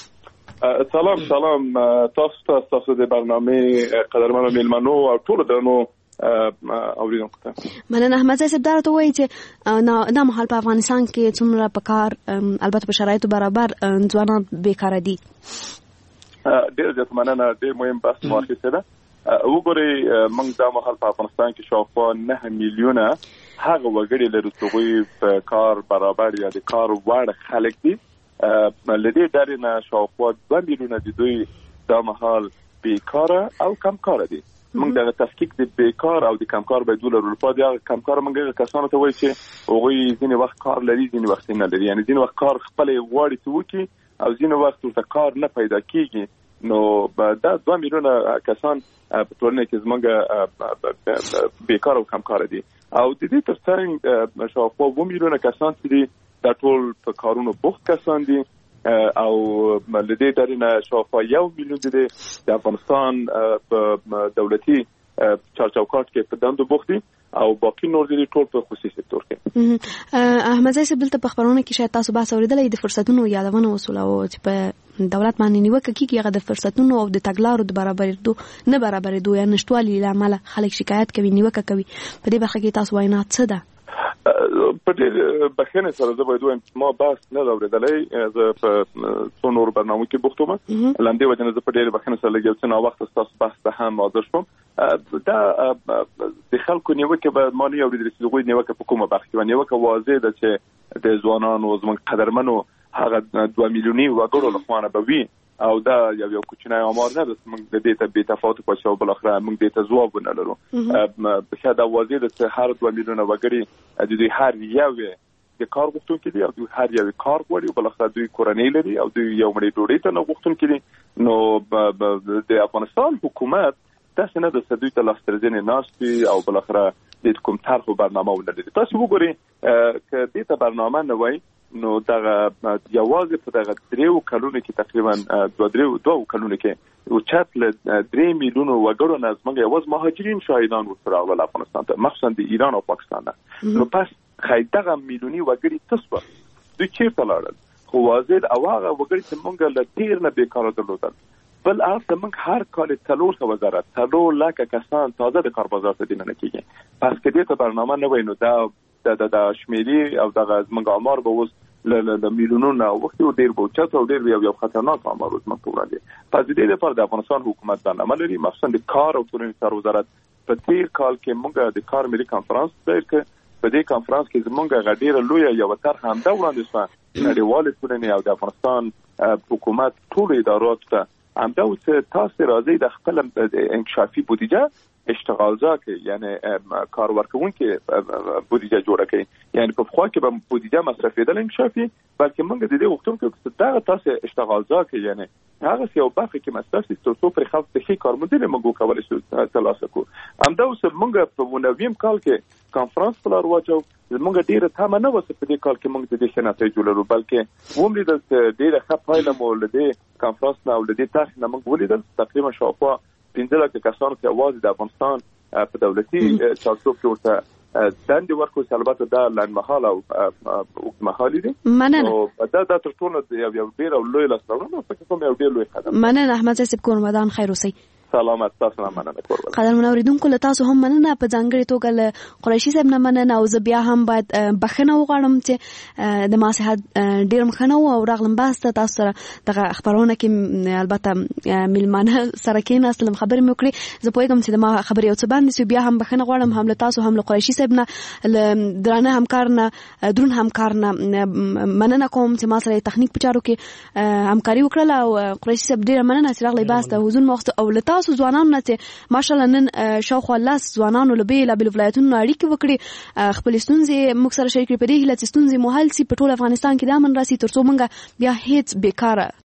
سلام سلام تاسو تاسو د برنامه قدرمنو میلمنو او ټول درنو اوریدونکو ته مننه. احمد صاحب دا ته وایي چې دا مهال په افغانستان کې څومره په کار البته په شرایطو برابر ځوانان بیکاره دي. ډېر زیات مننه ډېر مهم بحث مو اخیسته ده. وګورئ موږ دا مهال په افغانستان کې شاوخوا نه میلیونه هغه وګړي لري چې په کار برابر یا د کار وړ خلک دي. لدې ډارې نه شاوخوا دوه میلیونه د دوی دا مهال بیکاره او کمکاره دي. موږ دغه تفکیک د بیکار او د کمکار به دوله اروپا د کمکار موږ کسانو ته وایي چې هغوی ځینې وخت کار لري ځینې وخت نه لري یعنی ځینې وخت کار خپل غواړي ته وکړي او ځینې وخت ورته کار نه پیدا کیږي. نو دا دوه میلیونه کسان په ټولنه کې زموږ بیکار او کمکار دي او د دې ترڅنګ شاوخوا اووه میلیونه کسان چې دا ټول په کارونو بوخت کسان دي او لدې درنه شاوخوا یو میلیون دي د افغانستان په دولتي چارچوکاټ کې په دندو بوخت دي او باقي نور دي ټول په خصوصي سکتور کې. احمد صاحب دلته په خبرونه کې شاید تاسو بحث اوریدلې د فرصتونو یادونه وسوله او چې په دولت باندې نیوکه کیږي هغه د فرصتونو او د تګلارو د برابرېدو نه برابرېدو یا نشټوالي لامل خلک شکایت کوي نیوکه کوي. په دې برخه کې تاسو وینا څه ده؟ په دې بخښنه سره زه باید وایم ما بحث نه اوریدلې زه په څو نور برنامو کې بوخت وم لاندې وجه نه زه په دې بخښنه سره لګیل څه نو وخت تاسو بحث ته هم حاضر شوم. دا د خلکو نیوکه به ما نه اوریدل چې دوی نیوکه په کومه برخه کې نیوکه واضح ده چې د ځوانانو زموږ قدرمنو هغه دوه میلیوني وګړو لخوا به وي او دا یو یو کوچنی امر نه ده موږ د دې ته به تفاوت پښو بل اخره موږ دې ته ځواب نه لرو. په شاده واضح ده چې هر دوه میلیونه وګړي د دې هر یو د کار غوښتونکي دي او دوی هر یو کار غواړي بل اخره دوی کورنۍ لري او دوی یو مړي ډوډۍ ته نه غوښتونکي دي. نو د افغانستان حکومت تاسو نه د سدوی ته لاسترځنې ناشتي او بل اخره د کوم طرح برنامه ولري. تاسو وګورئ ک دې ته برنامه نه وای نو دا یوازې په دغه دریو کلونو کې تقریبا دوه دریو دوه کلونو کې او چات له درې میلیونو وګړو نه زموږ یوازې مهاجرین شاهدان ورسره ول افغانستان ته مخصوصا د ایران او پاکستان نو پس خایدغه میلیونی وګړي تاسو د چیرته لاړل خو واضح او هغه وګړي چې موږ له ډیر نه بیکاره درلودل بل اصل موږ هر کال څلور سوه زره څلور لکه کسان تازه د کار بازار ته دینه کیږي. پس کې دې ته برنامه نه وای نو دا د د شمیري او د موږ امر به وس ل میلیونونو وخت ډیر به چاته ډیر یو یو خطرناک امر وس موږ وړاندې. پس دې لپاره د افغانستان حکومت برنامه لري مخصوصا د کار او ټولنیز کار وزارت په تیر کال کې موږ د کار ملي کانفرنس دایر ک په دې کانفرنس کې زمونږ غډیره لوی یو طرح هم دا وړاندې شو نړیوال ټولنې او د افغانستان حکومت ټول ادارات ته هم دا اوس تاسو راځي د خپل انکشافي بودیجه اشتغالزا کې یعنی کار ورکوونکي بودیجه جوړه کړي یعنی په خوا کې به بودیجه مصرفېدل انکشافي بلکې موږ د دې وختونو کې دا تاسو اشتغالزا کې یعنی هغه یو برخه کې مصرفي ستاسو پر خلک ته هیڅ کارمندل موږ کولای شو ترلاسه کو هم دا اوس موږ په نویم کال کې کانفرنس پلان واچو موږ ډیره تمه نه وسه په دې کال کې موږ د دې شناخت جوړو بلکې ومري د ډیره ښه پایله مولده کانفرنس نه ولدي تاسو نه موږ ولیدل تقریبا شاوخوا پنځه لکه کسانو ته आवाज د افغانستان په دولتي چارچوب کې ورته دندې ورکړو البته دا لنډمهاله او اوږدمهالي دي مننه دا د تر ټولو یو یو ډیر لوی لاسته راوړنه فکر کوم یو ډیر لوی قدم مننه احمد صاحب کورمدان خیر اوسئ. سلامت تاسو نه مننه کوم. قدرمن اوریدونکو له تاسو هم مننه په ځانګړي توګه له قریشي صاحب نه مننه او زه بیا هم باید بخښنه وغواړم چې د ما صحت ډیر مخنه او راغلم باسته تاسو سره دغه خبرونه کې البته ملمانه سره کې ناستلم خبرې مې وکړې. زه پوهیږم چې د ما خبرې یو څه باندې بیا هم بخښنه غواړم هم له تاسو هم له قریشي صاحب نه درانه همکار نه درون همکار نه مننه کوم چې ما سره تخنیک په چارو کې همکاري وکړه او قریشي صاحب ډیر مننه چې راغلی باسته حضور مخته او له تاسو ځوانانو نه چې ماشاءالله نن شاوخوا لاس ځوانانو له بیلابیلو ولایتونو اړیکې وکړي خپل ستونزې موږ سره شریک کړي په دې هیله چې ستونزې مو حل شي په ټول افغانستان کې د امن راسي ترڅو موږ بیا هیڅ بیکاره